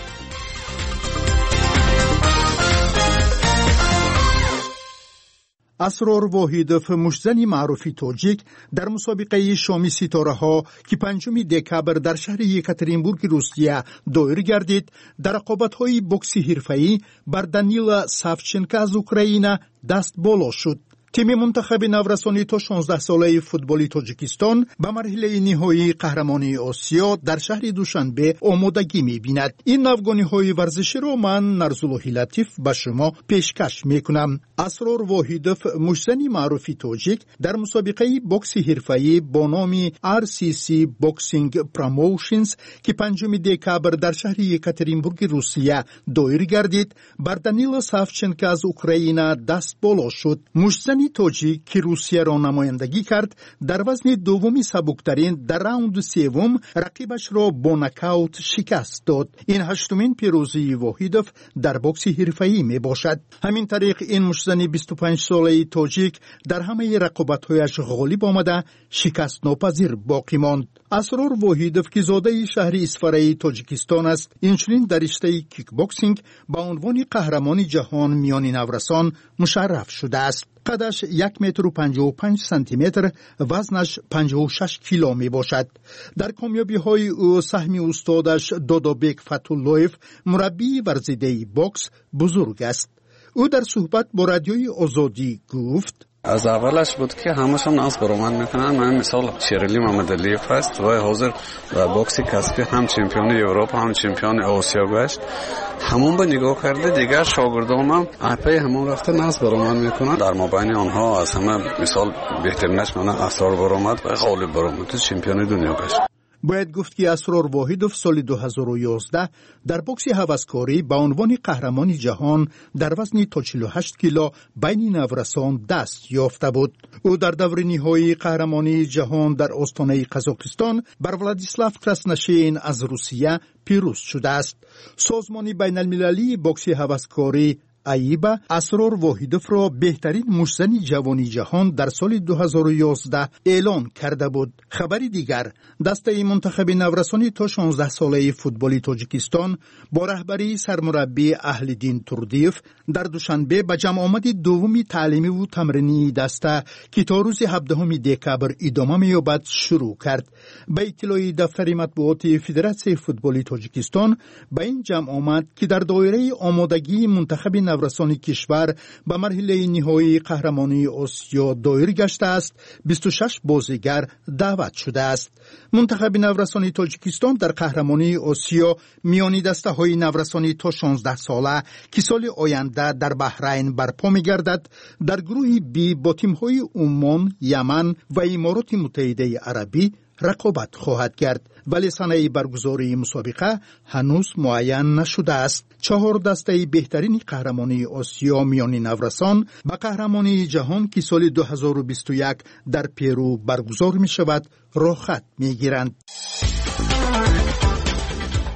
اسرار واحدوف مشزنی معروفی توجیک در مسابقه شامی ستاره ها که پنجم دکبر در شهر یکاترینبورگ روسیه دایر گردید، در رقابت‌های بوکسی حرفه‌ای بر دانیلا سافچنکو از اوکراین دست بالا شد. تیم منتخب نورسانی تا شانزده ساله فوتبالی تاجیکستان به مرحله نهایی قهرمانی آسیا در شهر دوشنبه آمادگی می‌بیند. این نوگانی‌های ورزشی را من نرزالله لطیف به شما پیشکش می‌کنم. اسرار واحدوف مشزنی معروفی تاجیک در مسابقه بوکس حرفه‌ای با نام آر سی سی بوکسینگ پروموشنز که پنجم دکبر در شهر یکاترینبورگ روسیه دایر گردید، بر دانیلا سافچنکو از اوکراین دست بالا شد. مشزن توجیک که روسیه را نمایندگی کرد در وزن دومی سبکترین در راوند سوم رقیبش را با نکاوت شکست داد. این هشتمین پیروزی واحدوف در بوکس حرفه‌ای می باشد. همین طریق این مشزن بیست و پنج ساله توجیک در همه رقابت‌هایش غالب آمده شکست ناپذیر باقی ماند. اسرار واحدوف که زاده شهر اسفرای تاجیکستان است، اینچنین در رشته کیک بوکسینگ با عنوان قهرمان جهان میان نورسان مشرف شده است. قدش یک متر و پنجاه و پنج سانتی متر، وزنش پنجاه و شش کیلو می باشد. در کامیابی های او سهم استادش دادابک فتولویف مربی ورزیده بوکس بزرگ است. او در صحبت با رادیوی آزادی گفت: از اولش بود که همشون ناز برآمد میکنن. من مثال شیرلی محمدعلیف است و حاضر در بوکس کسبی هم چمپیون اروپا هم چمپیون آسیا گشت. همون به نگاه کرده دیگر شاگردانم اپی همون رفته ناز برآمد میکنن. در مابین آنها از همه مثال بهترینش من اسرار برآمد و غالب برآمد چمپیون دنیا گشت. باید گفت که اسرار واحدوف سال دو هزار و یازده در بوکس هوسکاری با عنوان قهرمان جهان در وزن تا چهل و هشت کیلو بین نورسان دست یافته بود. او در دور نهایی قهرمانی جهان در استانه قزاقستان بر ولادیسلاو کراسنشین از روسیه پیروز شده است. سازمان بین المللی بوکس هوسکاری ایبا اسرار واحدوف را بهترین مشزن جوانی جهان در سال دو هزار و یازده اعلان کرده بود. خبری دیگر، دسته منتخب نورسانی تا شانزده ساله فوتبالی تاجیکستان با رهبری سرمربی اهلدین توردیف در دوشنبه به جمع آمد دومی تعلیمی و تمرینی دسته که تا روز هفدهم دکبر ادامه می‌یابد شروع کرد. به اطلاع دفتر مطبوعات فدراسیون فوتبالی تاجیکستان به این جمع آمد که در دایره آمادگی منتخب نورسانی کشور به مرحله نهایی قهرمانی آسیا دایر گشته است. بیست و شش بازیگر دعوت شده است. منتخب نورسانی تاجیکستان در قهرمانی آسیا میانی دسته های نورسانی تا شانزده ساله که سال آینده در بحرین برپا می‌گردد در گروه بی با تیم‌های عمان، یمن و امارات متحده عربی رقابت خواهد کرد، ولی سنه برگزاری مسابقه هنوز معین نشده است. چهار دسته بهترین قهرمانی آسیا میان نورسان به قهرمانی جهان که سال دو هزار و بیست و یک در پیرو برگزار می شود راه خط می گیرند.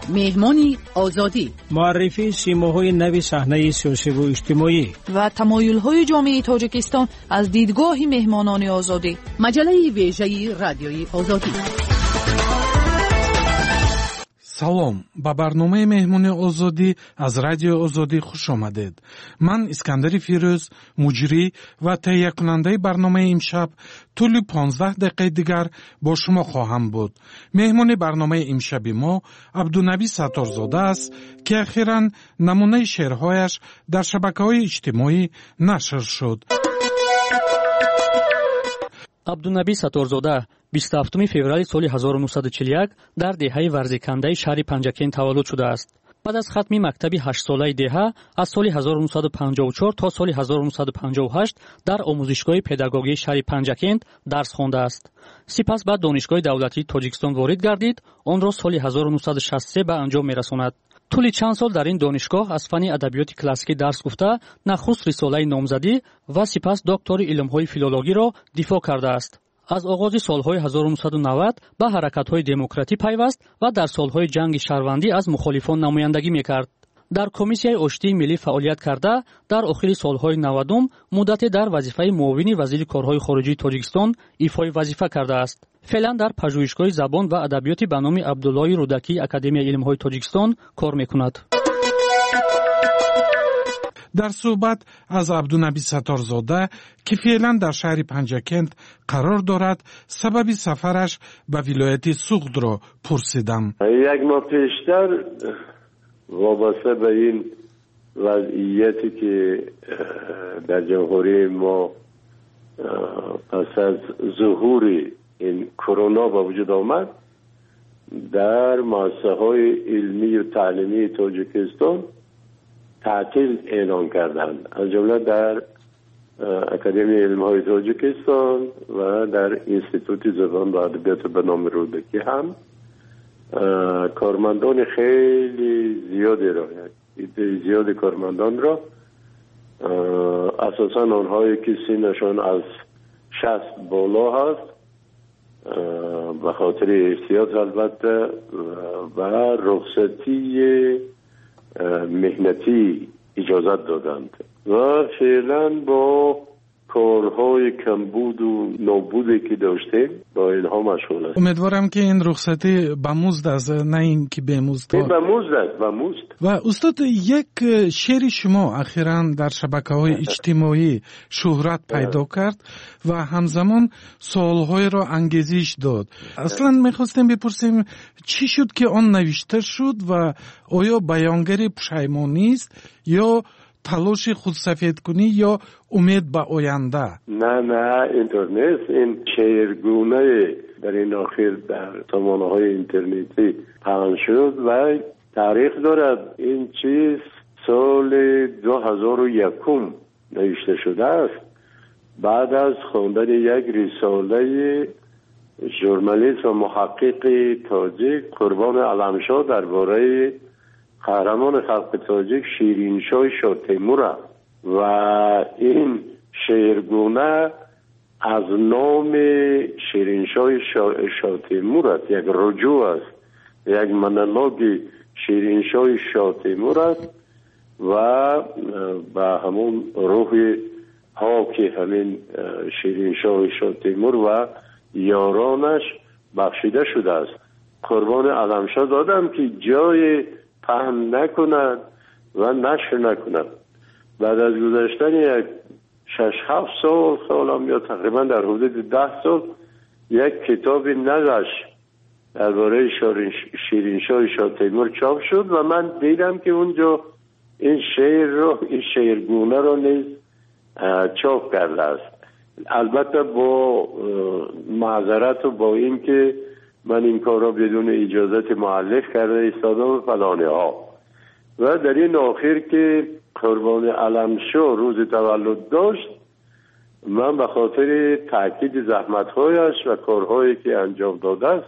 مهمان آزادی، معرفی سیماهای نوی صحنه سیاسی و اجتماعی و تمایل‌های جامعه تاجیکستان از دیدگاه مهمانان آزادی. مجله ویژه رادیوی آزادی. салом ба барномаи меҳмони озодӣ аз радиои озодӣ хуш омадед. ман искандари фирӯз, муҷрӣ ва таҳиякунандаи барномаи имшаб тӯли понздаҳ дақиқаи дигар бо шумо хоҳам буд. меҳмони барномаи имшаби мо абдунаби сатторзода аст ки ахиран намунаи шеърҳояш дар шабакаҳои иҷтимоӣ нашр шуд. абдунаби сатторзода бисту ҳафтуми феврали соли ҳазору нуҳсаду чилу як дар деҳаи варзикандаи шаҳри Панҷакен таваллуд шудааст. баъд аз хатми мактаби ҳаштсолаи деҳа аз соли ҳазору нуҳсаду панҷоҳу чор то соли ҳазору нуҳсаду панҷоҳу ҳашт дар омӯзишгоҳи педагогии шаҳри Панҷакент дарс хондааст. сипас ба донишгоҳи давлатии Тоҷикистон ворид гардид, онро соли ҳазору нуҳсаду шасту се ба анҷом мерасонад. тӯли чанд сол дар ин донишгоҳ аз фанни адабиёти классикӣ дарс гуфта, нахуст рисолаи номзадӣ ва сипас доктори илмҳои филологиро дифоъ кардааст. аз оғози солҳои ҳазору нуҳсаду навад ба ҳаракатҳои демократӣ пайваст ва дар солҳои ҷанги шаҳрвандӣ аз мухолифон намояндагӣ мекард. дар комиссияи оштии миллӣ фаъолият карда, дар охири солҳои навадум муддате дар вазифаи муовини вазири корҳои хориҷии Тоҷикистон ифои вазифа кардааст. феълан дар пажӯҳишгоҳи забон ва адабиёти ба номи Абдуллои Рудакии Академияи илмҳои Тоҷикистон кор мекунад. дар суҳбат аз абдунаби сатторзода ки феълан дар шаҳри Панҷакент қарор дорад, сабаби сафараш ба вилояти Суғдро пурсидам. як моҳ пештар вобаста ба ин вазъияте ки дар ҷумҳурии мо пас аз зуҳури ин корона ба вуҷуд омад, дар муассисаҳои илмию таълимии Тоҷикистон تعطیل اعلان کردند، از جمله در اکادمی علم‌های تاجیکستان و در انستیتوت زبان و ادبیات به نام رودکی هم کارمندان خیلی زیادی را زیاد کارمندان را اساساً آنهایی که سنشان از شصت بالا هست به خاطر احتیاط البته و رخصتی مهنتی اجازت دادند و فعلا با کارهای کمبود و نابودی که داشتیم با اینها مشغول است. امیدوارم که این رخصتی به مزد است، نه این که به مزد. به مزد است، به مزد. و استاد، یک شعر شما اخیراً در شبکه‌های اجتماعی شهرت پیدا کرد و همزمان سوال‌های را انگیزش داد. اصلاً می‌خواستیم بپرسیم چی شد که آن نوشته شد و آیا بیانگر پشیمانی است یا تلاش خودسفید کنی یا امید به آینده؟ نه نه اینطور نیست. این شعرگونه در این آخر در سامانه‌های اینترنتی پخش شد و تاریخ دارد. این چیز سال دو هزار و یک نوشته شده است، بعد از خواندن یک رساله ژورنالیست و محقق تاجیک قربان علمشاه درباره قهرمان خلق تاجیک شیرینشاه شاه تیمور و این شعرگونه از نام شیرینشاه شاه تیمور است، یک رجوع است، یک مونولوگ شیرینشاه شاه تیمور است و با همون روح ها که همین شیرینشاه شاه تیمور و یارانش بخشیده شده است. قربان علمشاه دادم که جای پهن نکنند و نشر نکنند. بعد از گذشتن یک شش هفت سال سالم یا تقریبا در حدود ده سال یک کتاب نقش درباره شیرینشاه شاه تیمور چاپ شد و من دیدم که اونجا این شعر رو این شعرگونه رو نیز چاپ کرده است. البته با معذرت و با این که من این کار را بدون اجازت مؤلف کرده ایستادم فلانه ها. و در این آخر که قربان علمشاه روز تولد داشت، من به خاطر تاکید زحمت‌هایش و کارهایی که انجام داده است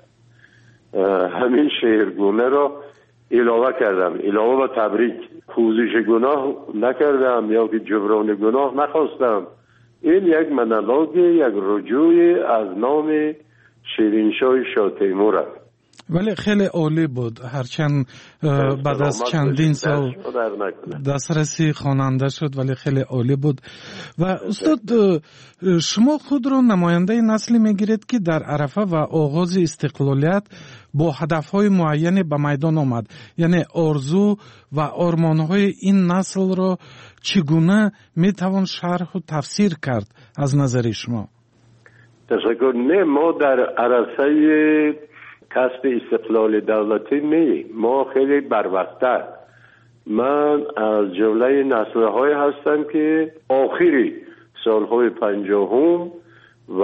همین شعرگونه را علاوه کردم، علاوه و تبریک. پوزش گناه نکردم یا که جبران گناه نخواستم. این یک مونولوگ، یک رجوع از نام شیرینشاه شاه تیمور است. ولی خیلی عالی بود، هرچند بعد از چندین سال دسترسی خواننده شد ولی خیلی عالی بود. و استاد شما خود را نماینده نسلی میگیرید که در عرفه و آغاز استقلالیت با هدفهای معینی به میدان آمد، یعنی آرزو و آرمانهای این نسل را چگونه میتوان شرح و تفسیر کرد از نظر شما؟ تشکر. نه، ما در عرصه کسب استقلال دولتی نه، ما خیلی بروقت‌تر. من از جمله نسل‌های هستم که آخری سالهای پنجاهم و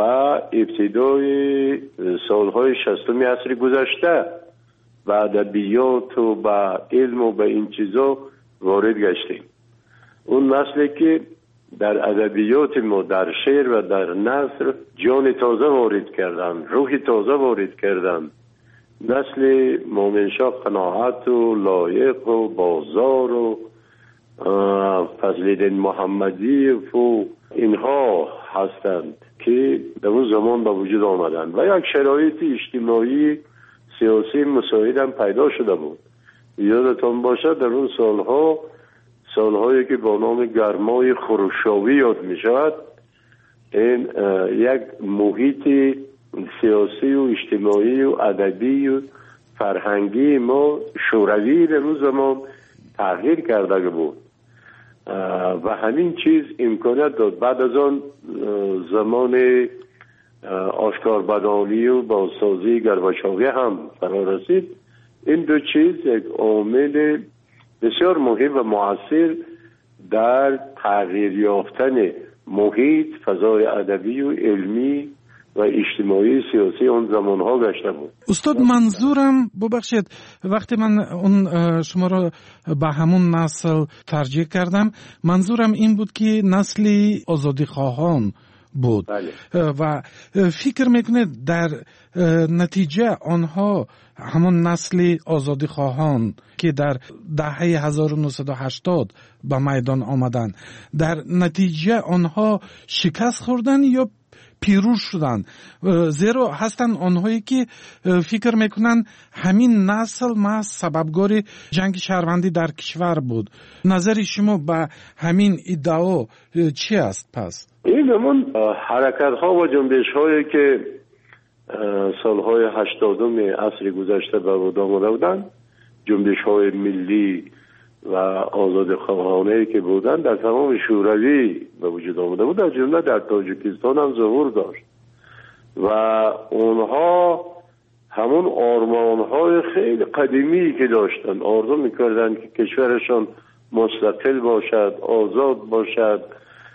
ابتدای سالهای شصتم عصر گذشته به ادبیات و به علم و به این چیزا وارد گشتیم. اون نسلی که در ادبیات ما، در شعر و در نثر جان تازه وارد کردن، روح تازه وارد کردن. نسل مومنشاه قناعت و لایق و بازار و فضل‌الدین محمدی و اینها هستند که در اون زمان به وجود آمدن و یک شرایط اجتماعی سیاسی مساعد هم پیدا شده بود. یادتان باشد در اون سالها، سالهایی که با نام گرمای خروشاوی یاد می شود، این یک محیط سیاسی و اجتماعی و ادبی و فرهنگی ما شوروی در اون زمان تغییر کرده بود و همین چیز امکانات داد. بعد از آن زمان آشکار بدانی و بازسازی گرباچوی هم فرا رسید. این دو چیز یک عامل بسیار مهم و مؤثر در تغییر یافتن محیط، فضای ادبی و علمی و اجتماعی سیاسی اون زمانها گشته بود. استاد منظورم، ببخشید وقتی من اون شما را به همون نسل ترجیح کردم، منظورم این بود که نسلی آزادی خواهان بود. بله. و فکر میکنه در نتیجه آنها همون نسل آزادی خواهان که در دهه هزار و نهصد و هشتاد به میدان آمدن، در نتیجه آنها شکست خوردن یا پیروز شدن؟ زیرا هستن آنهایی که فکر میکنن همین نسل ما سببگار جنگ شهروندی در کشور بود. نظر شما به همین ادعا چی است پس؟ این همون حرکت ها و جنبش هایی که سالهای هشتادم عصر گذشته به وجود آمده بودند، جنبش های ملی و آزاد خواهانه که بودن در تمام شوروی به وجود آمده بود، در جمله در تاجیکستان هم ظهور داشت و اونها همون آرمانهای خیلی قدیمی که داشتن، آرزو میکردن که کشورشان مستقل باشد، آزاد باشد،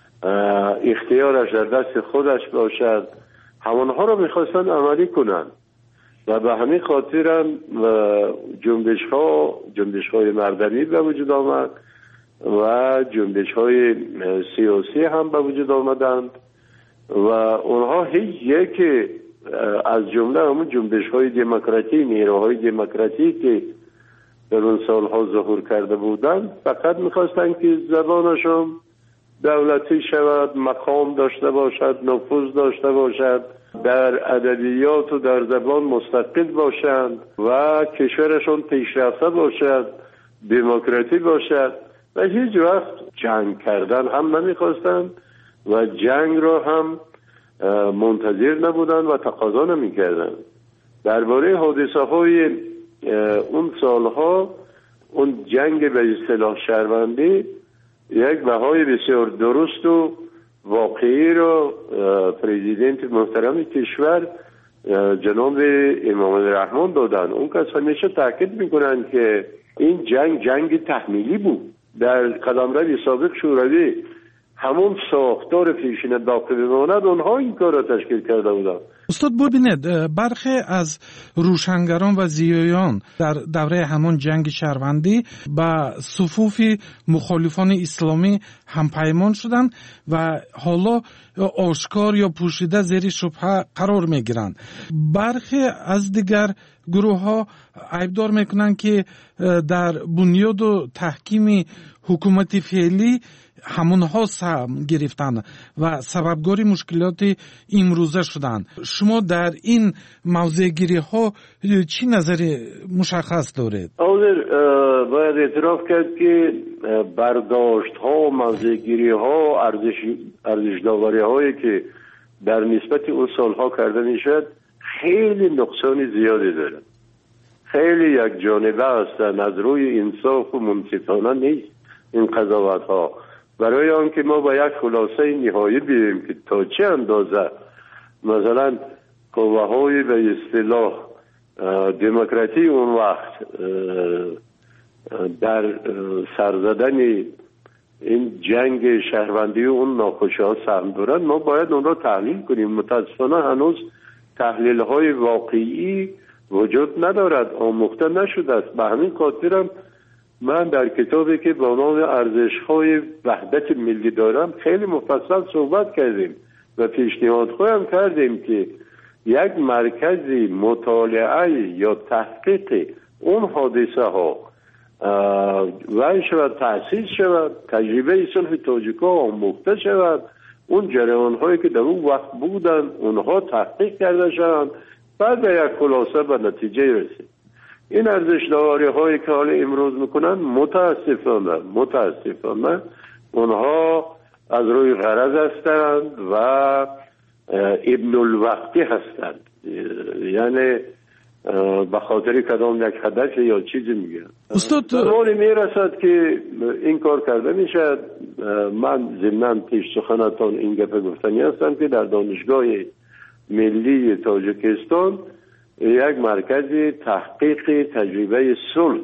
اختیارش در دست خودش باشد، همونها رو میخواستن عملی کنن و به همین خاطر هم جنبش ها جنبش های مردمی به وجود آمد و جنبش های سیاسی هم به وجود آمدند و اونها هیچ یک از جمله همون جنبش های دموکراتی، نیروهای دموکراتی که در اون سالها ظهور کرده بودند فقط میخواستن که زبانشون دولتی شود، مقام داشته باشد، نفوذ داشته باشد، در ادبیات و در زبان مستقل باشند و کشورشون پیشرفته باشد، دموکراتی باشد و هیچ وقت جنگ کردن هم نمیخواستند و جنگ را هم منتظر نبودند و تقاضا نمیکردند. درباره حادثه های اون سالها، اون جنگ به اصطلاح شهروندی یک بهای بسیار درست و واقعی را پرزیدنت محترم کشور جناب امام الرحمن دادن. اون کس همیشه تاکید میکنن که این جنگ جنگ تحمیلی بود. در قلمرو سابق شوروی همون ساختار پیشین باقی بماند، اونها این کار را تشکیل کرده بودن. استاد ببینید، برخی از روشنگران و زیایان در دوره همون جنگ شهروندی با صفوف مخالفان اسلامی همپیمان شدند و حالا آشکار یا پوشیده زیر شبهه قرار میگیرند. برخی از دیگر گروه ها عیبدار میکنند که در بنیاد و تحکیم حکومت فعلی همونها سهم گرفتن و سببگاری مشکلات امروزه شدن. شما در این موضوع گیری ها چی نظر مشخص دارید؟ حاضر باید اعتراف کرد که برداشت ها و موضوع گیری ها ارزش ارزش داوری هایی که در نسبت اون سالها کرده میشد خیلی نقصان زیادی دارد، خیلی یک جانبه هستند، از روی انصاف و منصفانه نیست این قضاوت ها. برای آنکه ما با یک خلاصه نهایی بیاییم که تا چه اندازه مثلا قوه های به اصطلاح دموکراتی اون وقت در سرزدن این جنگ شهروندی و اون ناخوشی ها سهم دارن، ما باید اون را تحلیل کنیم. متاسفانه هنوز تحلیل های واقعی وجود ندارد، آموخته نشده است. به همین خاطرم من در کتابی که با نام ارزش های وحدت ملی دارم خیلی مفصل صحبت کردیم و پیشنهاد خواهم کردیم که یک مرکزی مطالعه یا تحقیق اون حادثه ها وای شود، تأسیس شود، تجربه صلح تاجیک‌ها آموخته شود، اون جریان هایی که در اون وقت بودن اونها تحقیق کرده شوند، بعد به یک خلاصه به نتیجه رسید. این ارزش داوری هایی که حالا امروز میکنن متاسفانه متاسفانه اونها از روی غرض هستند و ابن الوقتی هستند، یعنی به خاطر کدام یک هدف یا چیزی میگن. استاد زمانی میرسد که این کار کرده میشد. من ضمناً پیش سخنتان این گپ گفتنی هستم که در دانشگاه ملی تاجیکستان یک مرکز تحقیق تجربه صلح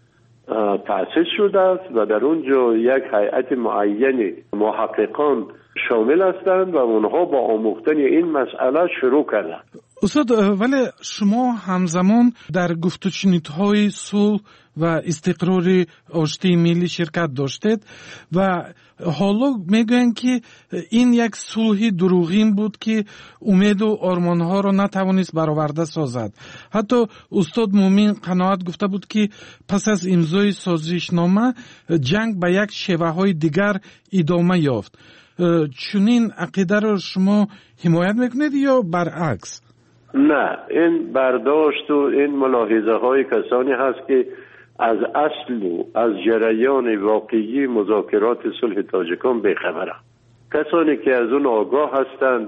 تأسیس شده است و در اونجا یک هیئت معین محققان شامل هستند و اونها با آموختن این مسئله شروع کردند. استاد ولی شما همزمان در گفت و شنودهای صلح و استقرار آشتی ملی شرکت داشتید و حالا میگوین که این یک صلح دروغین بود که امید و آرمانها را نتوانست برآورده سازد. حتی استاد مومن قناعت گفته بود که پس از امضای سازشنامه جنگ به یک شیوه های دیگر ادامه یافت. چنین عقیده را شما حمایت میکنید یا برعکس؟ نه، این برداشت و این ملاحظه های کسانی هست که از اصل و از جریان واقعی مذاکرات صلح تاجیکان بیخبرند. کسانی که از اون آگاه هستند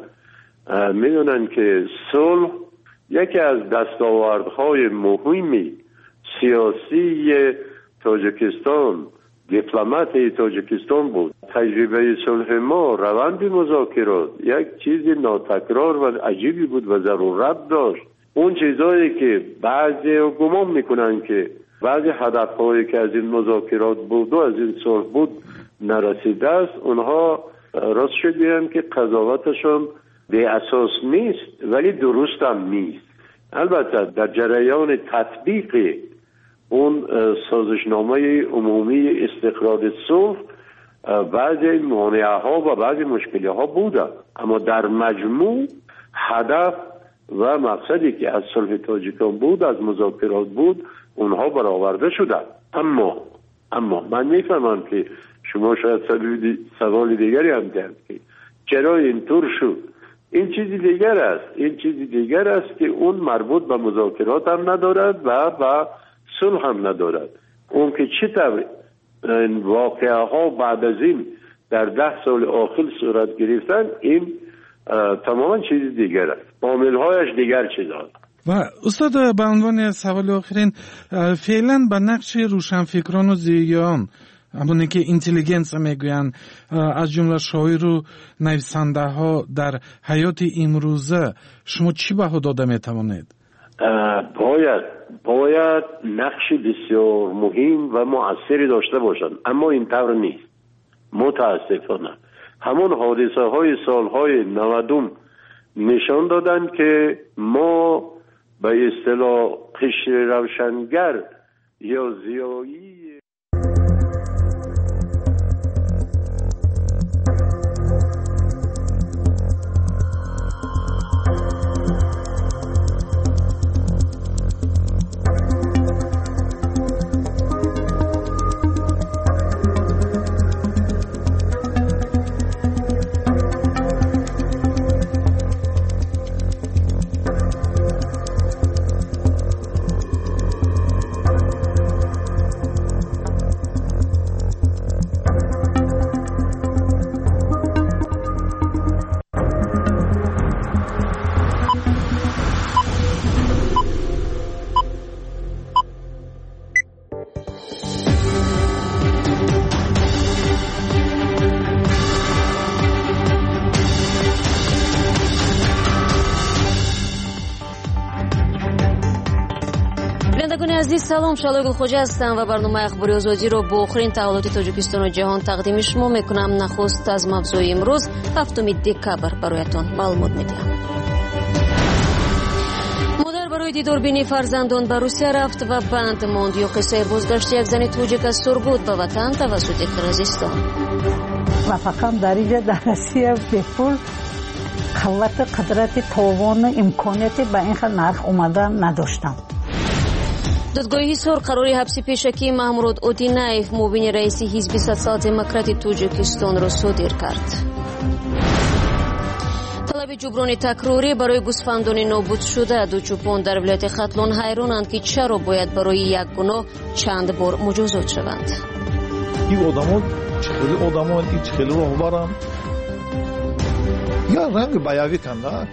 میدونن که صلح یکی از دستاوردهای مهمی سیاسی تاجیکستان، دیپلمات تاجیکستان بود. تجربه صلح ما، روند مذاکرات یک چیز ناتکرار و عجیبی بود و ضرورت داشت. اون چیزایی که بعضی گمان میکنن که بعضی هدفهایی که از این مذاکرات بود و از این صلح بود نرسیده است، اونها راست شدیم که قضاوتشون به اساس نیست ولی درست هم نیست. البته در جریان تطبیق اون سازشنامه عمومی استقرار صلح بعضی مانعه ها و بعضی مشکلی ها بوده، اما در مجموع هدف و مقصدی که از صلح تاجیکان بود، از مذاکرات بود، اونها برآورده شده. اما اما من میفهمم که شما شاید سوال دیگری هم دارید که چرا اینطور شد. این چیزی دیگر است این چیزی دیگر است که اون مربوط به مذاکرات هم ندارد و به صلح هم ندارد. اون که چطور این واقعه ها بعد از این در ده سال آخر صورت گرفتن، این تماما چیز دیگر است، عامل هایش دیگر چیز هست. و استاد به عنوان سوال آخرین، فعلا به نقش روشنفکران و زیان، همونی که اینتلیجنس میگوین، از جمله شاعر و نویسنده ها در حیات امروزه شما چی بها داده میتوانید؟ باید باید نقش بسیار مهم و مؤثری داشته باشند، اما این طور نیست. متاسفانه همون حادثه های سالهای نودم نشان دادن که ما به اصطلاح قشر روشنگر یا زیایی عزیز سلام، شالای گلخوجه هستم و برنامه اخباری آزادی رو با آخرین تحولات تاجیکستان و جهان تقدیم شما میکنم. نخست از موضوع امروز هفتم دکبر برایتان معلومات میدم. مادر برای دیداربینی فرزندان به روسیه رفت و بند ماند. یا قصه بازگشت یک زن توجیک از سرگود به وطن توسط قرقیزستان. نفقم در اینجا در روسیه به پول قوت قدرت توان امکانیتی به این خیلی نرخ اومدن نداشتم. دادگاه حصار قرار حبس پیشکی محمود اودینایف مبین رئیس حزب سوسیال دموکرات تاجیکستان را صادر کرد. طلب جبران تکراری برای گوسفندان نابود شده دو چوپان در ولایت ختلان حیرانند که چرا باید برای یک گناه چند بار مجازات شوند. این آدمان خیلی آدمان این خیلی راهبرند یا رنگ بیاوی کنده.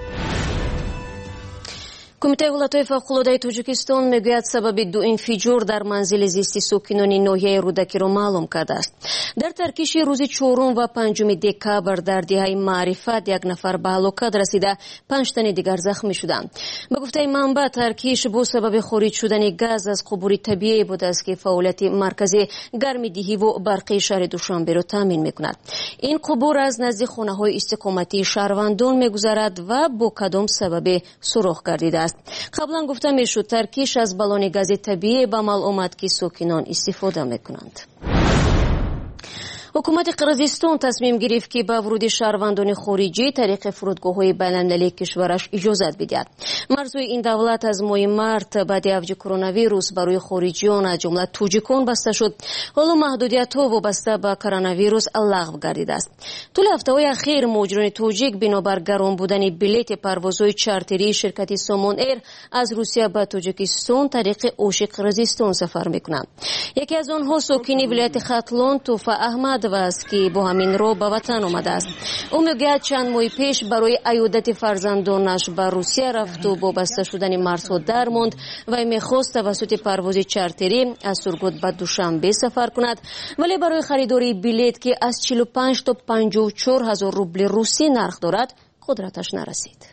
کمیته ولایت‌های فوق‌العاده تاجیکستان میگوید سبب دو انفجار در منزل زیستی ساکنان ناحیه رودکی را معلوم کرده است. در ترکیش روز چهارم و پنجم دکبر در دهه معرفت یک نفر به هلاکت رسیده، پنج تن دیگر زخمی شدند. به گفته منبع ترکیش با سبب خارج شدن گاز از قبور طبیعی بوده است که فعالیت مرکزی گرم‌دهی و برقی شهر دوشنبه را تامین میکند. این قبور از نزد خانه‌های استقامتی شهروندان میگذرد و با کدام سبب سوراخ گردیده است. قبلا گفته میشد ترکیش از بالون گاز طبیعی به عمل آمد که ساکنان استفاده میکنند. حکومت قرقیزستان تصمیم گرفت که به ورود شهروندان خارجی طریق فرودگاه‌های بین‌المللی کشورش اجازت بدهد. مرزهای این دولت از ماه مارت بعد اوج کرونا ویروس برای خارجیان از جمله توجیکان بسته شد. حالا محدودیت‌ها وابسته به کرونا ویروس لغو گردیده است. طول هفته‌های اخیر مهاجران توجیک بنابر گران بودن بلیط پروازهای چارتری شرکت سامان ایر از روسیه به تاجیکستان طریق اوش قرقیزستان سفر می‌کنند. یکی از آنها ساکن ولایت ختلان توفا احمد و است که با همین رو به وطن آمده است. او میگوید چند ماه پیش برای عیادت فرزندانش به روسیه رفت و با بسته شدن مرزها درماند و میخواست توسط پرواز چارتری از سرگود به دوشنبه سفر کند، ولی برای خریداری بلیط که از چهل و پنج تا پنجاه و چهار هزار روبل روسی نرخ دارد قدرتش نرسید.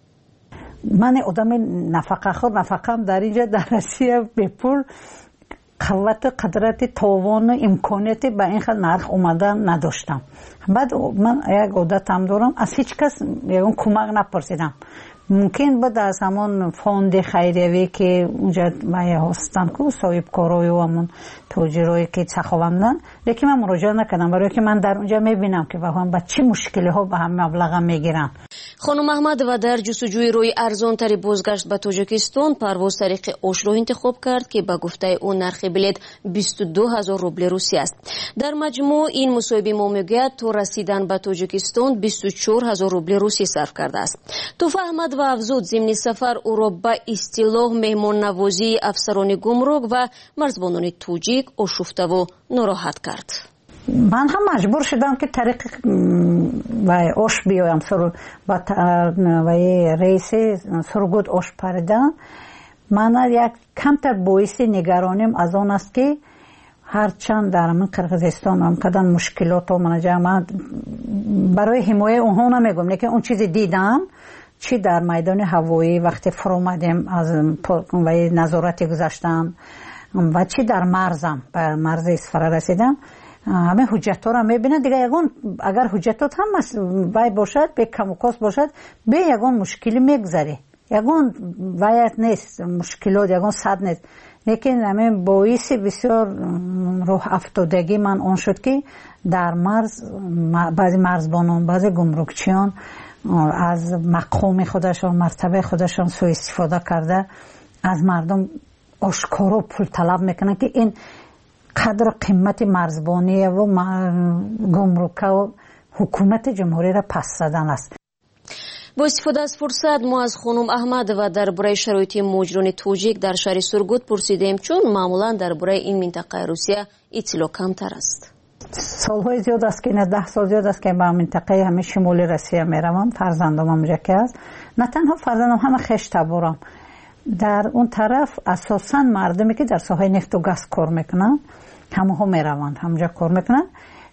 من آدم نفقه خور نفقم در اینجا در روسیه به پول قوت قدرت توان امکانیتی به این خیلی نرخ اومدن نداشتم. بعد من یک عادت هم دارم از هیچ کس یکون کمک نپرسیدم. ممکن بود از همون فوند خیریوی که اونجا مایه هستن که صاحب کارای و همون تاجرایی که سخاوندن، لیکن من مراجعه نکردم برای که من در اونجا میبینم که با هم با چه مشکلی ها به هم مبلغ میگیرن. خانم احمد و در جستجوی روی ارزان تری بازگشت به تاجیکستان پرواز طریق اوش را انتخاب کرد که به گفته او نرخ بلیط بیست و دو هزار روبل روسی است. در مجموع این مصاحبه ما میگوید تا رسیدن به تاجیکستان بیست و چهار هزار روبل روسی صرف کرده است. توفا احمد و افزود ضمن سفر او را به اصطلاح مهمان نوازی افسران گمرک و مرزبانان توجیک آشفته و ناراحت کرد. من هم مجبور شدم که طریق و اوش بیایم سر و رئیس سرگود اوش پردن. من یک کمتر باعث نگرانیم از آن است که هرچند در من قرقیزستان هم کدن مشکلات و من برای حمایه اونها نمیگم، لیکن اون چیزی دیدم چی در میدان هوایی وقتی فرامدیم از نظارت گذاشتم و چی در مرزم به مرز اصفهان رسیدم، همه حجت ها را میبینن دیگه. یگون اگر حجتات هم وای باشد به کم و کاست باشد به یگون مشکلی میگذره، یگون وایت نیست مشکلات یگون صد نیست، لیکن همه باعث بسیار روح افتادگی من اون شد که در مرز بعضی مرزبانان بعضی گمرکچیان از مقام خودشان مرتبه خودشان سوء استفاده کرده از مردم آشکارا پول طلب میکنن که این قدر قیمت مرزبانی و گمرک و حکومت جمهوری را پس زدن است. با استفاده از فرصت ما از خانم احمد و درباره شرایط مهاجران توجیک در شهر سرگود پرسیدیم، چون معمولا درباره این منطقه روسیه اطلاع کمتر است. سالهای زیاد است که نه ده سال زیاد است که به منطقه همه شمالی روسیه میروم. فرزندم اونجا که است، نه تنها فرزندم همه خش تبارم. در اون طرف اساساً مردمی که در ساحه نفت و گاز کار میکنن همه ها میروند همونجا کار میکنن.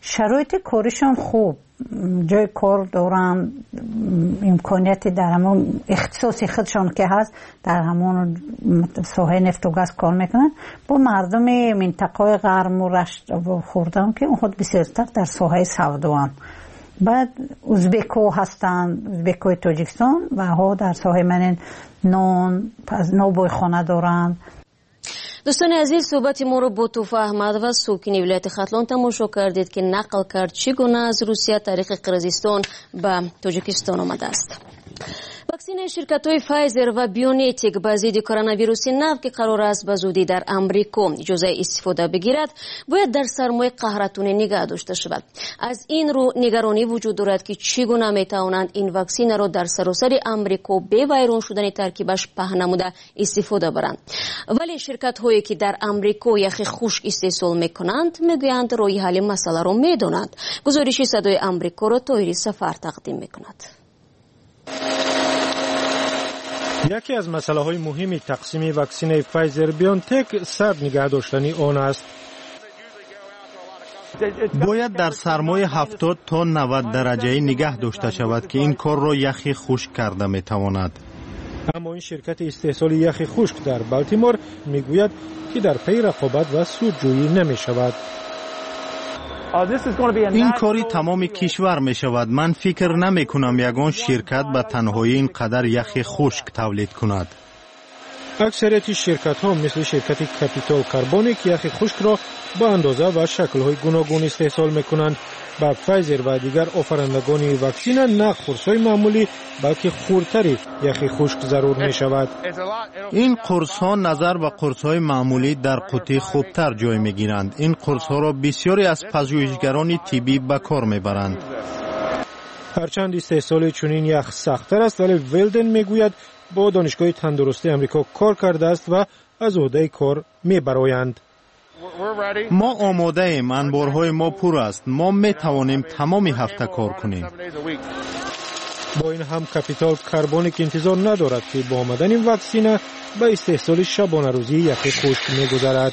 شرایط کارشون خوب، جای کار دارن، امکانیت در همون اختصاصی خودشون که هست در همون ساحه نفت و گاز کار میکنن. با مردم منطقه غرم و رشت و خوردن که اون خود بسیارتر در ساحه سودان. بعد ازبکو هستن، ازبکوی تاجیکستان و ها در ساحه من نان از نوبوی خانه دارن. دوستان عزیز، صحبت ما رو با توفیق احمد و ساکن ولایت ختلان تماشا کردید که نقل کرد چگونه از روسیه طریق قرقیزستان به تاجیکستان آمده است. واکسن شرکت‌های فایزر و بیونیتیک با ضد کرونا ویروس نو که قرار است به زودی در امریکا اجازه استفاده بگیرد، باید در سرمایه قهرتونه نگاه داشته شود. از این رو نگرانی وجود دارد که چگونه میتوانند این واکسن را در سراسر امریکا به ویران شدن ترکیبش پهن نموده استفاده برند. ولی شرکت‌هایی که در امریکا یخ خشک استحصال میکنند میگویند راه حل مسئله را میدانند. گزارش صدای امریکا را طاهری سفر تقدیم میکند. یکی از مسئله های مهمی تقسیم واکسن فایزر بیونتک سرد نگه داشتن آن است. باید در سرمایه هفتاد تا نود درجه نگه داشته شود که این کار را یخی خشک کرده می تواند. اما این شرکت استحصال یخ خشک در بالتیمور میگوید که در پی رقابت و سودجویی نمی شود. این کاری تمام کشور می شود. من فکر نمی کنم یگان شرکت به تنهایی این قدر یخ خشک تولید کند. اکثریت شرکت ها مثل شرکت کپیتال کربونیک یخ خشک را با اندازه و شکل های گوناگون استحصال می کنند. با فایزر و دیگر آفرندگان واکسن نه قرص‌های معمولی بلکه خردتری یخ خشک ضرور می شود. این قرص ها نظر به قرص های معمولی در قوطی خوبتر جای می گیرند. این قرص ها را بسیاری از پژوهشگران طبی به کار می برند. هرچند استحصال چنین یخ سخت‌تر است، ولی ولدن می گوید با دانشگاه تندرستی امریکا کار کرده است و از عهده کار می برآیند. ما آماده ایم، انبارهای ما پر است. ما می توانیم تمامی هفته کار کنیم. با این هم کپیتال کربونیک انتظار ندارد که با آمدن این واکسن به استحصال شبانه روزی یخ خشک می گذرد.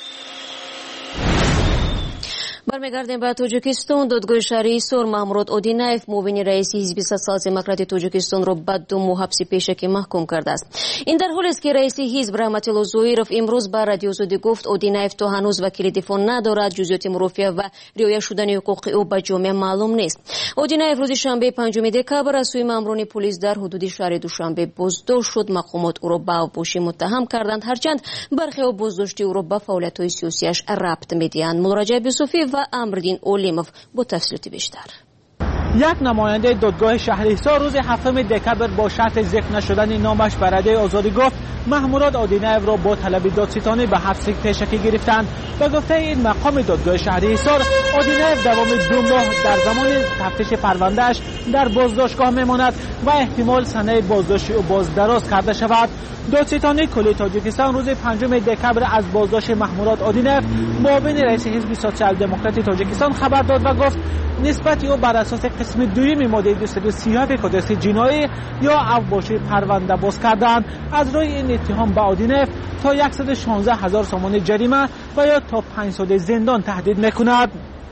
برمیگردیم به تاجیکستان. دادگاه شهری ایسور مامرود اودینایف معاون رئیس حزب سازمان دموکراتی تاجیکستان را به دو ماه حبس پیشکی محکوم کرده است. این در حالی است که رئیس حزب رحمت الله زویرов امروز به رادیو آزادی گفت اودینایف تا هنوز وکیل دفاع ندارد. جزئیات مرافعه و رعایت شدن حقوق او به جامعه معلوم نیست. اودینایف روز شنبه پنجم دکبر از سوی ماموران پلیس در حدود شهر دوشنبه بازداشت شد. مقامات او را به اوباشی متهم کردند، هرچند برخی از بازداشتی او را به فعالیت‌های سیاسیش ربط می‌دهند. مراجعه یوسفی و امردین اولیموف با تفصیلات بیشتر. یک نماینده دادگاه شهر ایسار روز هفتم دکبر با شرط ذکر نشدن نامش به رادیو آزادی گفت محمود اودینایف را با طلب دادستانی به حبس پیشکی گرفتند. و گفته این مقام دادگاه شهر ایسار اودینایف دوام دو ماه در زمان تفتیش پروندهش در بازداشتگاه میماند و احتمال سنه بازداشت او باز دراز کرده شود. دادستانی کل تاجیکستان روز پنجم دکبر از بازداشت محمود اودینایف معاون رئیس حزب سوسیال دموکراتی تاجیکستان خبر داد و گفت نسبت او بر اساس قسم دویم ماده دویست و سی و هفت کد جنایی یا اوباشی پرونده باز کردند. از روی این اتهام به اودینایف تا صد و شانزده هزار سومان جریمه و یا تا پنج سال زندان تهدید میکند.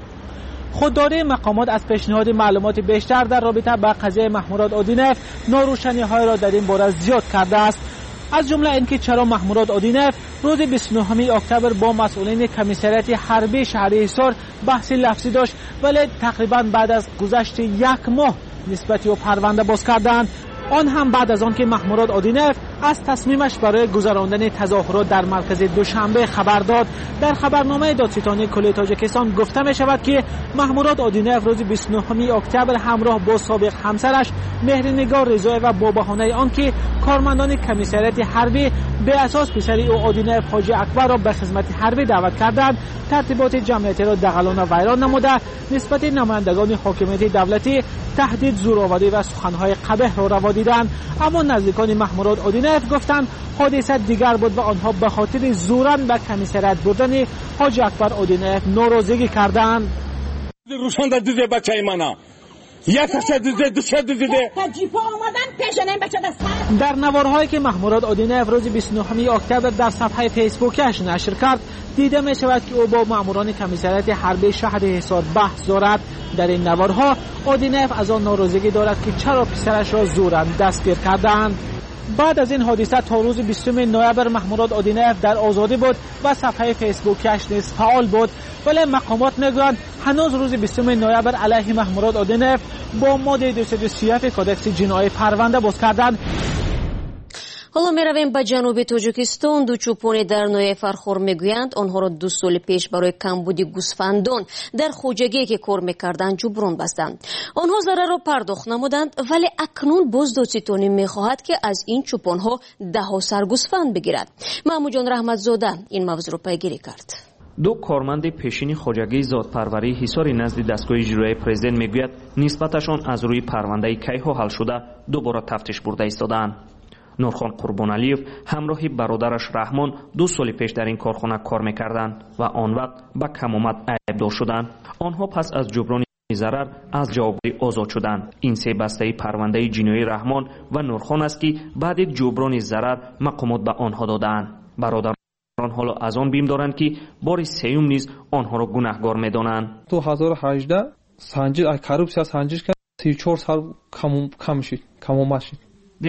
خودداری مقامات از پیشنهاد معلومات بیشتر در رابطه با قضیه محمود اودینایف ناروشنی‌های را در این باره زیاد کرده است. از جمله اینکه چرا محمود اودینایف روز بیست و نهم اکتبر با مسئولین کمیسریات حربی شهر ایسار بحث لفظی داشت، ولی تقریبا بعد از گذشت یک ماه نسبت او پرونده باز کردند. آن هم بعد از آن که محمود اودینایف از تصمیمش برای گذراندن تظاهرات در مرکز دوشنبه خبر داد. در خبرنامه دادستانی کل تاجیکستان گفته می شود که محمود اودینایف روز بیست و نهم اکتبر همراه با سابق همسرش مهرنگار رضایی و با بهانه آنکه کارمندان کمیسریات حربی به اساس پسر او اودینایف حاجی اکبر را به خدمت حربی دعوت کردند، ترتیبات جمعیتی را دغلان و ویران نموده نسبت نمایندگان حاکمیت دولتی تهدید، زورآوری و سخنهای قبیح را روا دیدند. اما نزدیکان محمود اودینایف گفتند حادثه دیگر بود و آنها به خاطر زورن به کمیسریات بردن حاجی اکبر اودینایف ناراضگی کردند. روشان در دیده بچه منه یک تشدد دو تشدد جیپا اومدن پیشن این بچه دست. در نوارهایی که محمود آدینه روز بیست و نه اکتبر در صفحه فیسبوکش نشر کرد دیده می شود که او با ماموران کمیسریات حربی شهر حصار بحث دارد. در این نوارها آدینف از آن ناراضگی دارد که چرا پسرش را زورا دستگیر کردند. بعد از این حادثه تا روز بیستم نوامبر محمود آدینف در آزادی بود و صفحه فیسبوکش نیز فعال بود، ولی مقامات میگویند هنوز روز بیستم نوامبر علیه محمود آدینف با ماده دویست و سی و هفت کودکس جنایی پرونده باز کردند. حالا می رویم به جنوب تاجیکستان. دو چوپانی در نوع فرخور میگویند آنها را دو سال پیش برای کمبودی گوسفندان در خوجگی که کار میکردند جبران بستند. آنها ضرر را پرداخت نمودند، ولی اکنون باز دادستانی میخواهد که از این چوپانها ده ها سر گوسفند بگیرد. محمود جان رحمتزاده این موضوع را پیگیری کرد. دو کارمند پیشین خوجگی زادپروری حصار نزد دستگاه اجرایی پرزیدنت میگوید نسبتشان از روی پرونده کیها حل شده دوباره تفتیش برده ایستادند. نورخان قربانعلیف همراهی برادرش رحمان دو سال پیش در این کارخانه کار میکردند و آن وقت به کم آمد عیبدار شدند. آنها پس از جبران ضرر از جوابدهی آزاد شدند. این سه بسته پرونده جنایی رحمان و نورخان است که بعد جبران ضرر مقامات به آنها دادند. برادران حالا از آن بیم دارند که بار سیوم نیز آنها را گناهکار میدانند. دو هزار و هجده سنجش از کارپسیا سنجش کرد سی و چهار سال کم کم شد کم اومد شد.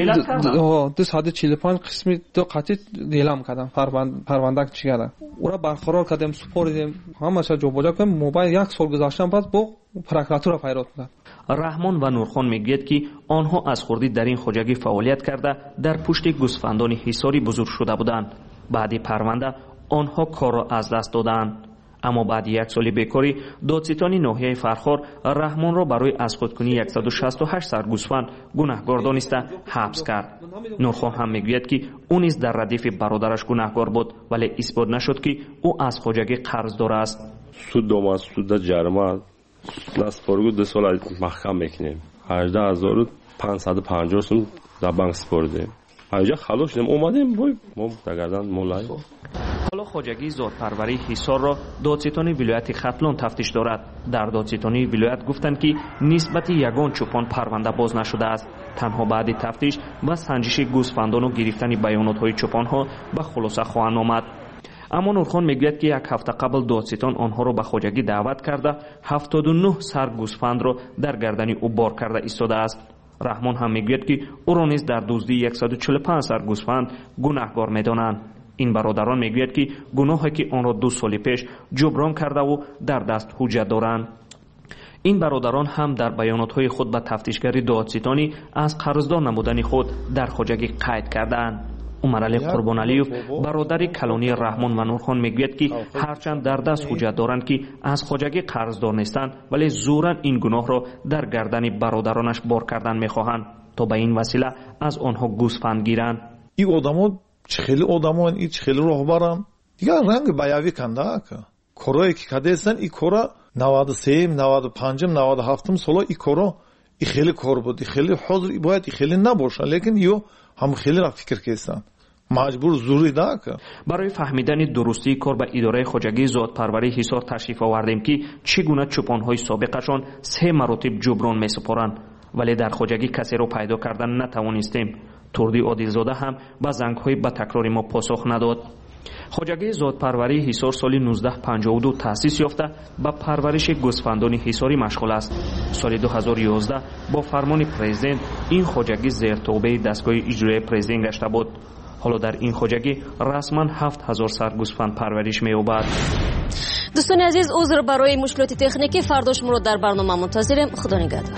دو صد و چهل و پنج قسمی دو قطعی دیلم کردم پرونده چی کردم او را برقرار کردم سپردیم همه شد جواب کردم موبایل یک سال گذاشتم بعد با پروکراتور پیدا کردم. رحمان و نورخان میگوید که آنها از خوردی در این خوجگی فعالیت کرده در پشت گوسفندان حصاری بزرگ شده بودند. بعد پرونده آنها کار را از دست دادند. اما بعد یک سال بیکاری دادستانی ناحیه فرخار رحمان را برای از خودکنی صد و شصت و هشت سر گوسفند گناهکار دانسته حبس کرد. نورخان هم میگوید که او نیز در ردیف برادرش گناهکار بود، ولی اثبات نشد که او از خوجگی قرضدار است. سود و مسعود جریمه دست پارگو دو سال محکم میکنیم. هجده هزار و پانصد و پنجاه سوم در بانک سپردیم. اینجا خلاص شدیم اومدیم بای ما دگردن مولای. حالا خوجگی زادپروری حصار را دادستانی ولایت ختلان تفتیش دارد. در دادستانی ولایت گفتند که نسبت یگان چوپان پرونده باز نشده است. تنها بعد تفتیش و سنجش گوسفندان و گرفتن بیانات های چوپان ها به خلاصه خواهند آمد. اما نورخان میگوید که یک هفته قبل دادستان آنها را به خوجگی دعوت کرده هفتاد و نه سر گوسفند را در گردن او بار کرده ایستاده است. رحمان هم میگوید که او را نیز در دزدی صد و چهل و پنج سر گوسفند گناهکار میدانند. این برادران میگوید که گناهی که آن را دو سال پیش جبران کرده و در دست حجت دارند. این برادران هم در بیاناتهای خود به تفتیشگری دادستانی از قرضدار نمودن خود در خوجگی قید کردند. عمرعلی قربانعلیف برادر کلانی رحمان و نورخان میگوید که هرچند در دست حجت دارند که از خوجگی قرضدار نیستند، ولی زورا این گناه را در گردن برادرانش بار کردن میخواهند تا به این وسیله از آنها گوسفند گیرند. این آدما خیلی آدمان این خیلی راهبرن دیگه رنگ بیاوی کنده که کارایی که کردن این کارا نود و سه نود و پنج نود و هفت سال این کارا این خیلی کار بود، خیلی حاضر باید خیلی نباشه، لیکن یو هم خیلی را فکر کردن مجبور زوری ده که برای فهمیدن درستی کار به اداره خوجگی زادپروری حصار تشریف آوردیم که چگونه چوپان‌های سابقشان سه مراتب جبران می‌سپارند، ولی در خوجگی کسی را پیدا کردن نتوانستیم. توردی عادلزاده هم به زنگ‌های به تکرار ما پاسخ نداد. خوجگی زادپروری حصار سال نوزده پنجاه و دو تأسیس یافته به پرورش گوسفندان حصاری مشغول است. سال دو هزار و یازده با فرمان پرزیدنت این خوجگی زیر توبه دستگاه اجرایی پرزیدنت گشته بود. حالا در این خوجگی رسما هفت هزار سر گوسفند پرورش می‌یابد. دوستان عزیز عذر برای مشکلات تکنیکی، فردا شما را در برنامه منتظریم. خدا نگهدار.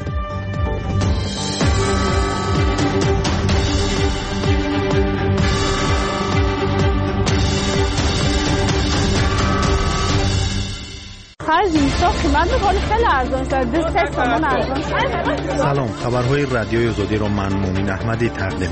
خرج اینستا قیمت می‌کنه خیلی ارزان است. دو سه تومان ارزان است. سلام، خبرهای رادیوی آزادی را من مومن احمدی تقدیم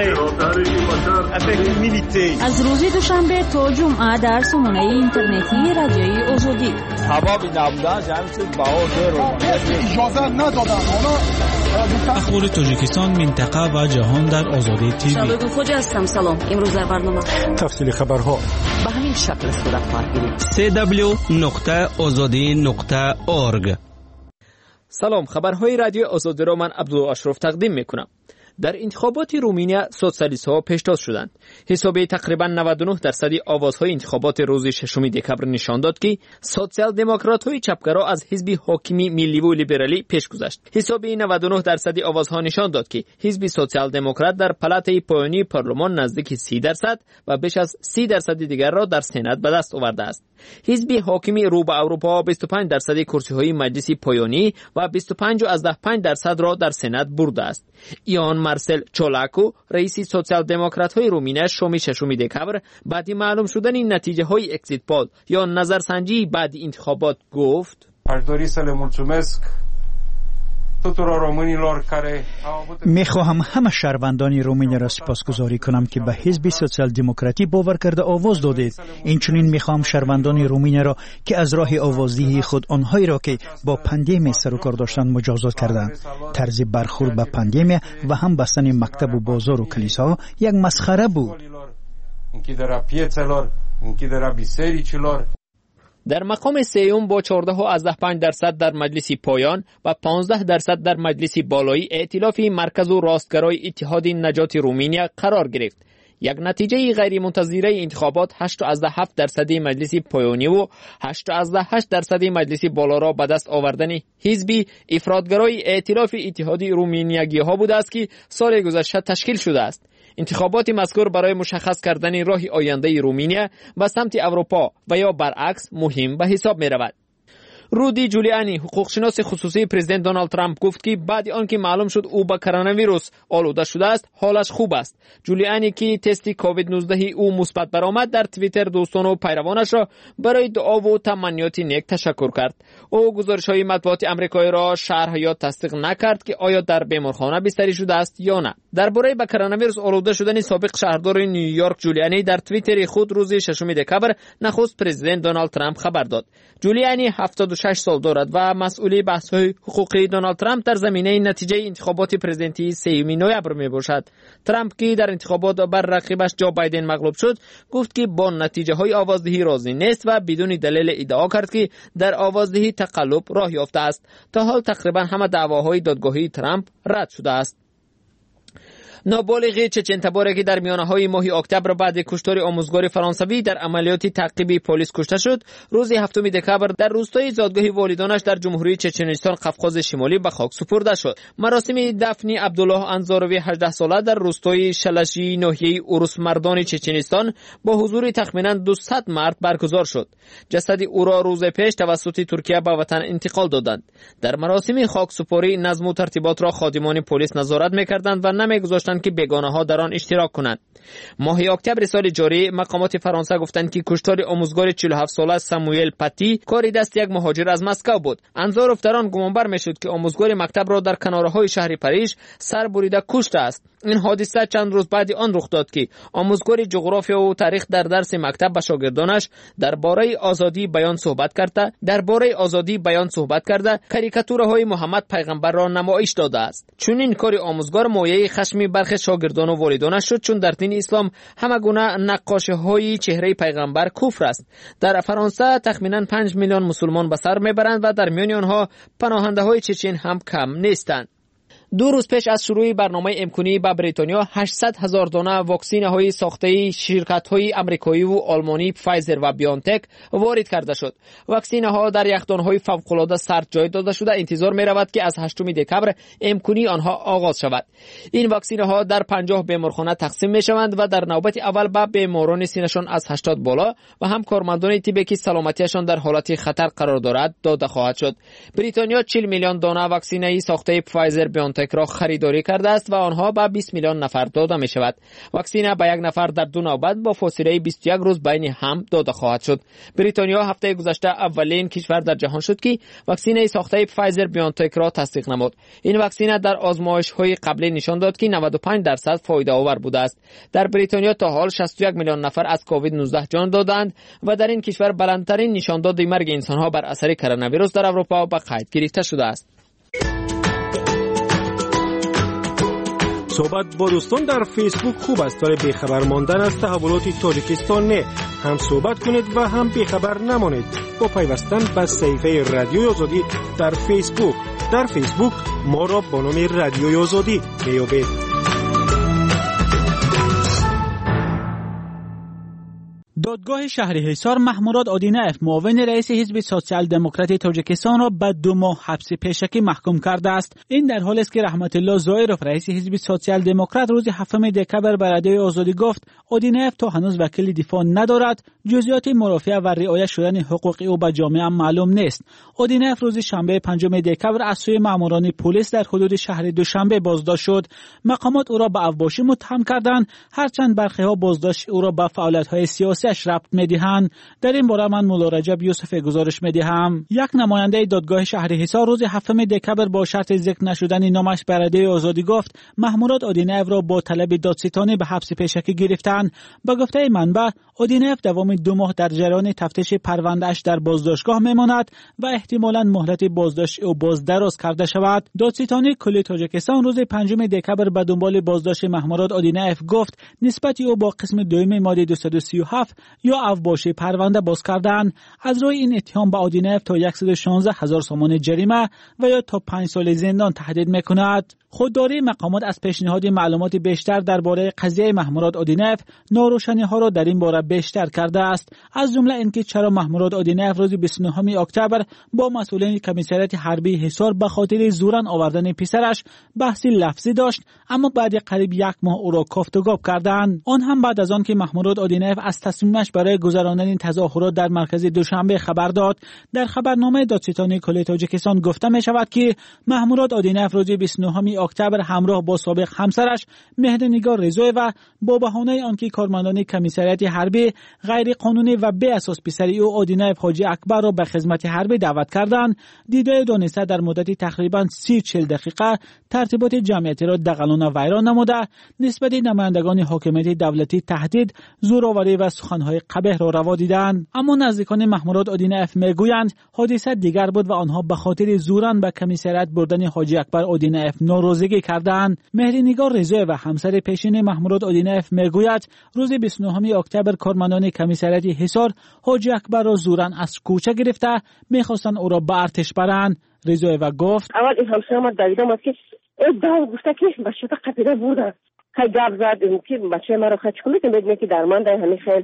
از روز دوشنبه تا جمعه در سامانه اینترنتی رادیوی آزادی. سبب نبودن جمعیت بهادر رو اجازه ندادن. حالا اخبار تاجیکستان، منطقه و جهان در آزادی تیوی. شبگو خوجا هستم. سلام. امروز در برنامه تفصیل خبرها به همین شکل صورت می‌گیرد. سی دبلیو نقطه آزادی نقطه اورگ. سلام، خبرهای رادیو آزادی را من عبدالله اشرف تقدیم میکنم. در انتخابات رومانیا سوسیالیست ها پیشتاز شدند. حساب تقریبا نود و نه درصد آوازهای انتخابات روز ششم دکبر نشان داد که سوسیال دموکرات های چپگرا از حزب حاکمی ملی و لیبرالی پیش گذشت. حساب نود و نه درصد آوازها نشان داد که حزب سوسیال دموکرات در پلات پایانی پارلمان نزدیک سی درصد و بیش از سی درصد دیگر را در سنا به دست آورده است. حزب حاکمی رو به اروپا بیست و پنج درصد کرسی های مجلس پایانی و بیست و پنج و پنج درصد را در سنا برده است. ایان مارسل چولاکو رئیس سوسیال دموکرات های رومانیا شومی ششم دکبر بعد معلوم شدن نتیجه های اکزیت پول یا نظرسنجی بعد انتخابات گفت: میخواهم همه شهروندان رومانیا را سپاسگزاری کنم که به حزب سوسیال دموکراتی باور کرده آواز دادید. اینچنین میخواهم شهروندان رومانیا را که از راه آوازدهی خود آنهایی را که با پاندمی سر و کار داشتند مجازات کردند. طرز برخورد به پاندمی و هم بستن مکتب و بازار و کلیسا یک مسخره بود. در مقام سوم با چهارده و پنج درصد در مجلس پایان و پانزده درصد در مجلس بالایی ائتلاف مرکز و راستگرای اتحاد نجات رومانیا قرار گرفت. یک نتیجه غیر منتظره انتخابات هشت و هفت درصد مجلس پایانی و هشت و هشت درصد مجلس بالا را به دست آوردن حزب افراطگرای ائتلاف اتحاد رومانیایی ها بوده است که سال گذشته تشکیل شده است. انتخابات مذکور برای مشخص کردن راه آینده رومانیا به سمت اروپا و یا برعکس مهم به حساب می رود. رودی جولیانی حقوقشناس خصوصی پرزیدنت دونالد ترامپ گفت که بعد آنکه معلوم شد او به کرونا ویروس آلوده شده است حالش خوب است. جولیانی که تست کووید نوزده او مثبت برآمد در توییتر دوستان و پیروانش را برای دعا و تمنیات نیک تشکر کرد. او گزارش‌های مطبوعات آمریکایی را شرح یا تصدیق نکرد که آیا در بیمارخانه بستری شده است یا نه. درباره به کرونا ویروس آلوده شدن سابق شهردار نیویورک جولیانی در توییتر خود روز ششم دکبر نخست پرزیدنت دونالد ترامپ خبر داد. جولیانی هفتاد و شش سال دارد و مسئول بحث‌های حقوقی دونالد ترامپ در زمینه نتیجه انتخابات پرزیدنتی سوم نوامبر میباشد. ترامپ که در انتخابات بر رقیبش جو بایدن مغلوب شد گفت که با نتیجه‌های آوازدهی راضی نیست و بدون دلیل ادعا کرد که در آوازدهی تقلب راه یافته است. تا حال تقریبا همه دعواهای دادگاهی ترامپ رد شده است. نابالغ چچن تباری که در میانه‌های ماه اکتبر بعد کشتار آموزگار فرانسوی در عملیات تعقیبی پلیس کشته شد، روز هفتم دکبر در روستای زادگاه والدانش در جمهوری چچنستان قفقاز شمالی به خاک سپرده شد. مراسم دفن عبدالله انزاروی هجده ساله در روستای شلشی ناحیه اروس مردان چچنستان با حضور تخمینا دویست مرد برگزار شد. جسد او را روز پیش توسط ترکیه به وطن انتقال دادند. در مراسم خاک سپاری نظم و ترتیبات را خادمان پلیس نظارت می‌کردند و نمی‌گذاشتند که بیگانه ها در آن اشتراک کنند. ماه اکتبر سال جاری مقامات فرانسه گفتند که کشتار آموزگار چهل و هفت ساله ساموئل پاتی کاری دست یک مهاجر از مسکو بود. انزاروف در آن گمانبر میشد که آموزگار مکتب را در کناره‌های شهر پاریس سر بریده کشته است. این حادثه چند روز بعد آن رخ داد که آموزگار جغرافیا و تاریخ در درس مکتب به شاگردانش درباره آزادی بیان صحبت کرده درباره آزادی بیان صحبت کرده کاریکاتورهای محمد پیغمبر را نمایش داده است. چون این کار آموزگار مایه خشم برخی شاگردان و والدانش شد، چون در دین اسلام همه گونه نقاشی‌های چهره پیغمبر کفر است. در فرانسه تخمینا پنج میلیون مسلمان به سر میبرند و در میان آنها پناهنده‌های چچن هم کم نیستند. دو روز پیش از شروع برنامه امکانی به بریتانیا هشتصد هزار دانه واکسینه های ساخته شرکت های آمریکایی و آلمانی فایزر و بیانتک وارد کرده شد. واکسینه ها در یخدان های فوق العاده سرد جای داده شده. انتظار می رود که از هشتم دکبر امکانی آنها آغاز شود. این واکسینه ها در پنجاه بیمارخانه تقسیم می شوند و در نوبت اول به بیماران سینشان از هشتاد بالا و هم کارمندان طبی که سلامتیشان در حالت خطر قرار دارد داده خواهد شد. بریتانیا چهل میلیون دانه واکسینه ساخته فایزر بیانتک را خریداری کرده است و آنها به بیست میلیون نفر داده می شود. واکسینه به یک نفر در دو نوبت با فاصله بیست و یک روز بین هم داده خواهد شد. بریتانیا هفته گذشته اولین کشور در جهان شد که واکسینه ساخته فایزر بیانتک را تصدیق نمود. این واکسینه در آزمایش‌های قبلی نشان داد که نود و پنج درصد فایده آور بوده است. در بریتانیا تا حال شصت و یک میلیون نفر از کووید نوزده جان دادند و در این کشور بلندترین نشانداد مرگ انسان‌ها بر اثر کرونا ویروس در اروپا به قید گرفته شده است. صحبت با دوستان در فیسبوک خوب است. برای بیخبر ماندن از تحولات تاجیکستان نه، هم صحبت کنید و هم بیخبر نمانید با پیوستن به صفحه رادیو آزادی در فیسبوک. در فیسبوک ما را با نام رادیوی آزادی میابید. دادگاه شهر حصار محموراد آدینف معاون رئیس حزب سوسیال دموکراتی تاجیکستان را به دو ماه حبس پیشکی محکوم کرده است. این در حالی است که رحمت الله ظاهرов رئیس حزب سوسیال دموکرات روز هفتم دکبر به رادیوی آزادی گفت آدینف تا هنوز وکیل دفاع ندارد، جزئیات مرافعه و رعایت شدن حقوق او به جامعه معلوم نیست. آدینف روز شنبه پنجم دکبر از سوی ماموران پلیس در حدود شهر دوشنبه بازداشت شد. مقامات او را به افباشی متهم کردند، هرچند برخی ها بازداشت او را به فعالیت‌های سیاسی ربط می‌دهند. در این باره من مولا رجب یوسف گزارش می‌دهم. یک نماینده دادگاه شهر حصار روز هفتم دکبر با شرط ذکر نشدن نامش به رادیوی آزادی گفت محموراد آدینف را با طلب دادستانی به حبس پیشکی گرفتند. به گفته منبع آدینف دوام دو ماه در جریان تفتیش پرونده‌اش در بازداشتگاه میماند و احتمالاً مهلت بازداشت او باز دراز کرده شود. دادستانی کل تاجیکستان روز پنجم دکبر به دنبال بازداشت محموراد آدینف گفت نسبت او با قسم دوم ماده دویست و سی و هفت یا افباشی پرونده باز کردن. از روی این اتهام به آدینف تا صد و شانزده هزار سومان جریمه و یا تا پنج سال زندان تهدید میکند. خودداری مقامات از پیشنهاد معلومات بیشتر درباره قضیه محموراد آدینف ناروشنی ها را در این باره بیشتر کرده است، از جمله اینکه چرا محموراد آدینف روز بیست و نهم اکتبر با مسئولین کمیسریات حربی حصار به خاطر زورن آوردن پسرش بحثی لفظی داشت، اما بعد قریب یک ماه او را گفتگو کردند. آن هم بعد از آن که محموراد آدینف از تصمیمش برای گذراندن تظاهرات در مرکز دوشنبه خبر داد. در خبرنامه دادستانی کل تاجیکستان گفته می شود که محموراد آدینف روز بیست و نهم اکتبر همراه با سابق همسرش مهرنگار رضایی و با بهانه آنکه کارمندان کمیسریات حربی غیر قانونی و بی اساس پسری او آدینف حاجی اکبر را به خدمت حربی دعوت کردند، دیده دانسته در مدت تقریبا سی چهل دقیقه ترتیبات جمعیتی را دغلانه و ویران نموده نسبت نمایندگان حاکمیت دولتی تهدید، زورآوری و سخنهای قبیح را روا دیدند. اما نزدیکان محموراد آدینف میگویند حادثه دیگر بود و آنها به خاطر زوران به کمیسریات بردن حاجی اکبر آدینف ناراضگی کردند. مهرنگار رضایی و همسر پیشین محموراد آدینف میگوید روز بیست و نهم اکتبر کارمندان کمیسریات حصار حاجی اکبر را زوران از کوچه گرفته میخواستند او را به ارتش برند. رضایی و گفت اول این همسر ما دویدم که ادعا گفته که بچه تا قپیده بوده که گپ زد که بچه ما رو خچ کنه که بدونه که درمان ده همین خیل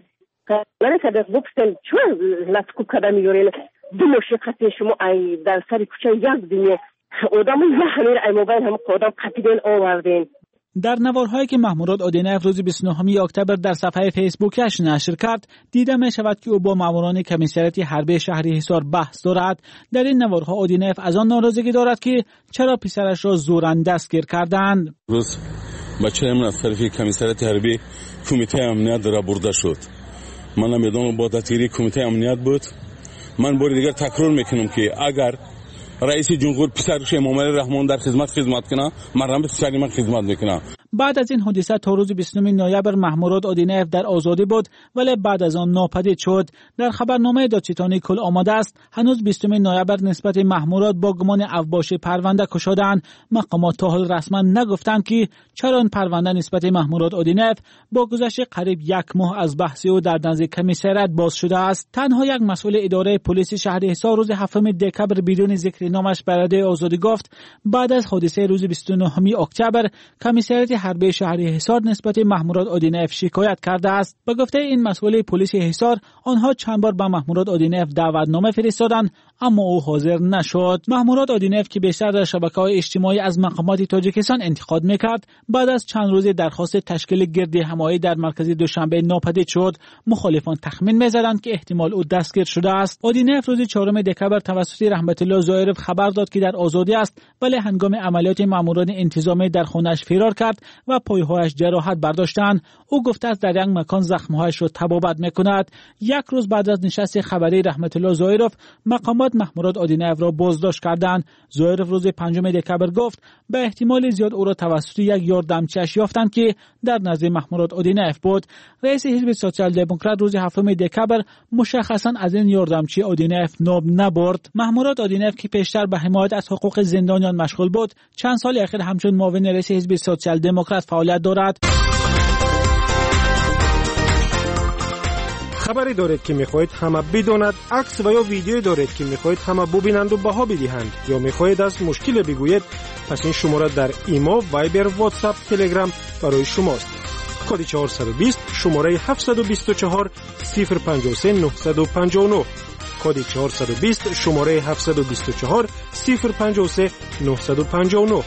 من که دست بپستن چون لطکوب کده میگورین دو مشه قطعه شما ای در سری کوچه یک دنیا آدم یه همین ای موبایل هم قدام قپیدن آوردین. در نوارهایی که محموراد آدینف روز بیست و نهم اکتبر در صفحه فیسبوکش نشر کرد دیده می شود که او با ماموران کمیسریات حربی شهر حصار بحث دارد. در این نوارها آدینف از آن ناراضگی دارد که چرا پسرش را زورن دستگیر کردند. روز بچه من از طرف کمیسریات حربی کمیته امنیت را برده شد. من میدونم با تطهیری کمیته امنیت بود. من بار دیگر تکرار میکنم که اگر رئیس جمهور پسرش امام علی رحمان در خدمت خدمت کنه من هم پسری من خدمت میکنم. بعد از این حادثه تا روز بیست و نهم نوامبر محموراد آدینف در آزادی بود ولی بعد از آن ناپدید شد. در خبرنامه دادستانی کل آماده است هنوز بیست و نهم نوامبر نسبت محموراد با گمان افباشی پرونده گشودند. مقامات تا حال رسما نگفتند که چرا این پرونده نسبت محموراد آدینف با گذشت قریب یک ماه از بحث او در نزد کمیسریات باز شده است. تنها یک مسئول اداره پلیس شهر حصار روز هفتم دکبر بدون ذکر نامش به رادیوی آزادی گفت بعد از حادثه روز بیست و نهم اکتبر کمیسریات حربی شهر حصار نسبت محموراد آدینف شکایت کرده است. به گفته این مسئول پلیس حصار آنها چند بار به محموراد آدینف دعوتنامه فرستادند اما او حاضر نشد. محموراد آدینف که بیشتر در شبکه‌های اجتماعی از مقامات تاجیکستان انتقاد میکرد بعد از چند روز درخواست تشکیل گردی همایی در مرکز دوشنبه ناپدید شد. مخالفان تخمین میزدند که احتمال او دستگیر شده است. آدینف روز چهارم دکبر توسط رحمت الله ظاهرov خبر داد که در آزادی است ولی هنگام عملیات ماموران انتظامی در خانه‌اش فرار کرد و پایهایش جراحت برداشتند. او گفته است در یک مکان زخم‌هایش را تبابت میکند. یک روز بعد از نشست خبری رحمت الله ظاهرov مقامات محموراد آدینف را بازداشت کردند. ظاهرov روز پنجم دکبر گفت به احتمال زیاد او را توسط یک یاردمچیش یافتند که در نزد محموراد آدینف بود. رئیس حزب سوسیال دموکرات روز هفتم دکبر مشخصا از این یاردمچی آدینف نام نبرد. محموراد آدینف که پیشتر به حمایت از حقوق زندانیان مشغول بود چند سال اخیر همچون معاون رئیس حزب سوسیال دموکرات فعالیت دارد. خبری دارید که میخواهید همه بداند، عکس و یا ویدیویی دارید که میخواهید همه ببینند و بها بدهند، یا میخواهید از مشکل بگویید، پس این شماره در ایما، وایبر، واتساپ، تلگرام برای شماست. کد چهارصد و بیست شماره هفتصد و بیست و چهار صفر پنجاه و سه نهصد و پنجاه و نه. کد چهارصد و بیست شماره هفتصد و بیست و چهار صفر پنجاه و سه نهصد و پنجاه و نه.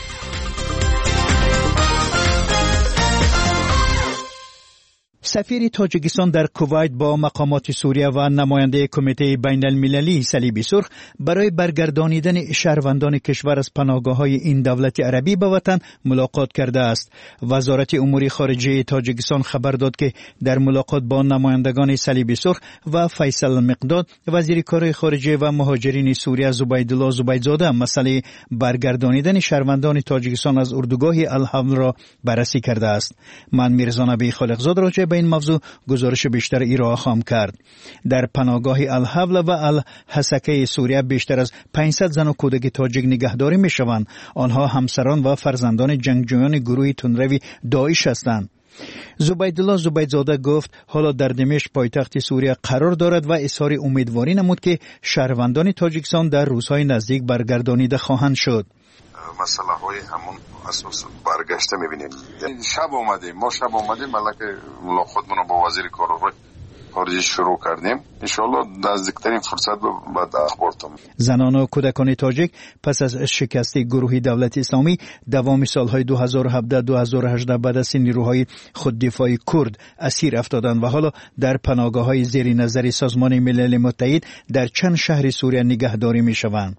سفیر تاجیکستان در کویت با مقامات سوریه و نماینده کمیته بین المللی صلیب سرخ برای برگردانیدن شهروندان کشور از پناهگاه‌های این دولت عربی به وطن ملاقات کرده است. وزارت امور خارجه تاجیکستان خبر داد که در ملاقات با نمایندگان صلیب سرخ و فیصل مقداد وزیر کار خارجه و مهاجرین سوریه زبیدالله زبیدزاده مسئله برگردانیدن شهروندان تاجیکستان از اردوگاه الحول را بررسی کرده است. من میرزا نبی خالقزاد راجع به این موضوع گزارش بیشتر ایرا خواهم کرد. در پناهگاه الحول و الحسکه سوریه بیشتر از پانصد زن و کودک تاجیک نگهداری می شوند. آنها همسران و فرزندان جنگجویان گروه تندروی داعش هستند. زبیدالله زبیدزاده گفت حالا در دمشق پایتخت سوریه قرار دارد و اظهار امیدواری نمود که شهروندان تاجیکستان در روزهای نزدیک برگردانیده خواهند شد. مسئله های همون اساس برگشته میبینیم. شب آمدیم، ما شب آمدیم ملک ملاقاتمون رو با وزیر کار خارجه شروع کردیم. انشالله نزدیکترین فرصت بعد اخبارتون. زنان و کودکان تاجیک پس از شکست گروه دولت اسلامی دوام سالهای دو هزار و هفده دو هزار و هجده بعد از نیروهای خوددفاعی کرد اسیر افتادند و حالا در پناهگاه‌های زیر نظر سازمان ملل متحد در چند شهر سوریه نگهداری میشوند.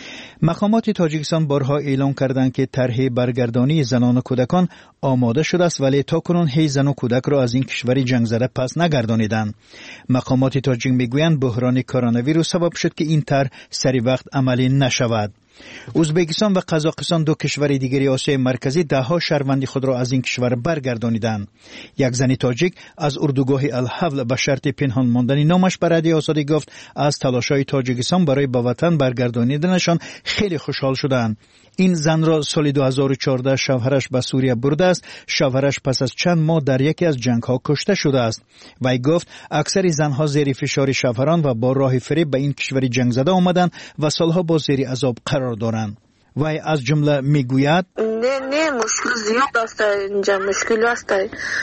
مقامات تاجیکستان بارها اعلام کردند که طرح برگردانی زنان و کودکان آماده شده است، ولی تاکنون هیچ زن و کودک را از این کشور جنگ زده پس نگردانیدند. مقامات تاجیک میگویند بحران کرونا ویروس سبب شد که این طرح سری وقت عملی نشود. ازبکستان و قزاقستان دو کشور دیگری آسیای مرکزی ده ها شهروند خود را از این کشور برگردانیدند. یک زن تاجیک از اردوگاه الحول به شرط پنهان ماندن نامش به رادیو آزادی گفت از تلاش‌های تاجیکستان برای به وطن برگردانیدنشان خیلی خوشحال شدند. این زن را سال دو هزار و چهارده شوهرش به سوریه برده است. شوهرش پس از چند ماه در یکی از جنگ‌ها کشته شده است. وی گفت اکثر زنها زیر فشار شوهران و با راه فریب به این کشور جنگ زده آمدند و سالها با زیر عذاب قرار دارند. وی از جمله میگوید نه نه مشکل زیاد است اینجا، مشکل است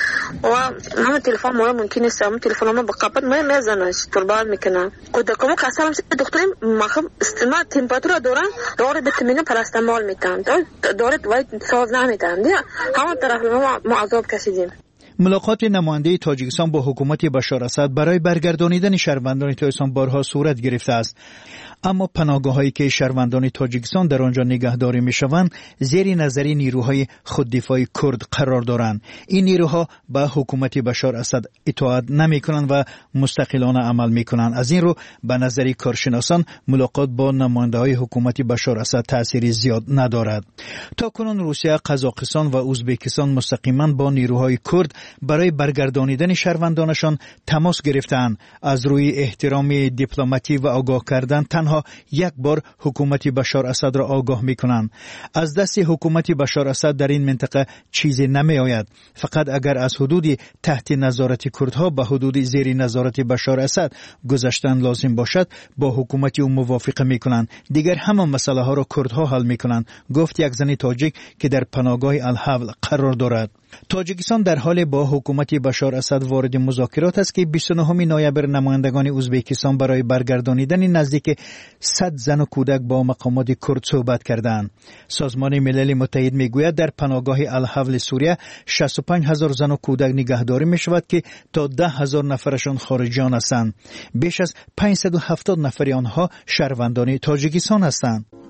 و همه تلفن ما ممکن است همه تلفن ما بقبض ما میزنه تربال میکنه کودکم کسالم دکترم مخم استماع تمپراتور دوران داره به تمرین پاراستامول میتام داره وای ساز نمیتام همه طرف ما عذاب کشیدیم. ملاقات نماینده تاجیکستان با حکومت بشار اسد برای برگردانیدن شهروندان تاجیکستان بارها صورت گرفته است. اما پناهگاه‌هایی که شهروندان تاجیکستان در آنجا نگهداری می‌شوند زیر نظر نیروهای خوددفاعی کرد قرار دارند. این نیروها به حکومت بشار اسد اطاعت نمی‌کنند و مستقلانه عمل می‌کنند. از این رو به نظر کارشناسان ملاقات با نماینده‌های حکومت بشار اسد تأثیری زیاد ندارد. تاکنون روسیه، قزاقستان و ازبکستان مستقیما با نیروهای کرد برای برگردانیدن شهروندانشان تماس گرفتند. از روی احترام دیپلماتی و آگاه کردن تنها یک بار حکومت بشار اسد را آگاه میکنند. از دست حکومت بشار اسد در این منطقه چیزی نمی آید. فقط اگر از حدود تحت نظارت کردها به حدود زیر نظارت بشار اسد گذشتن لازم باشد با حکومت او موافقه میکنند. دیگر همه مسئله ها را کردها حل میکنند، گفت یک زن تاجیک که در پناهگاه الحول قرار دارد. تاجیکستان در حال با حکومت بشار اسد وارد مذاکرات است که بیست و نهم نوامبر نمایندگان ازبکستان برای برگردانیدن نزدیک صد زن و کودک با مقامات کرد صحبت کردند. سازمان ملل متحد میگوید در پناهگاه الحول سوریه شصت و پنج هزار زن و کودک نگهداری می شود که تا ده هزار نفرشان خارجیان هستند. بیش از پانصد و هفتاد نفر آنها شهروندان تاجیکستان هستند.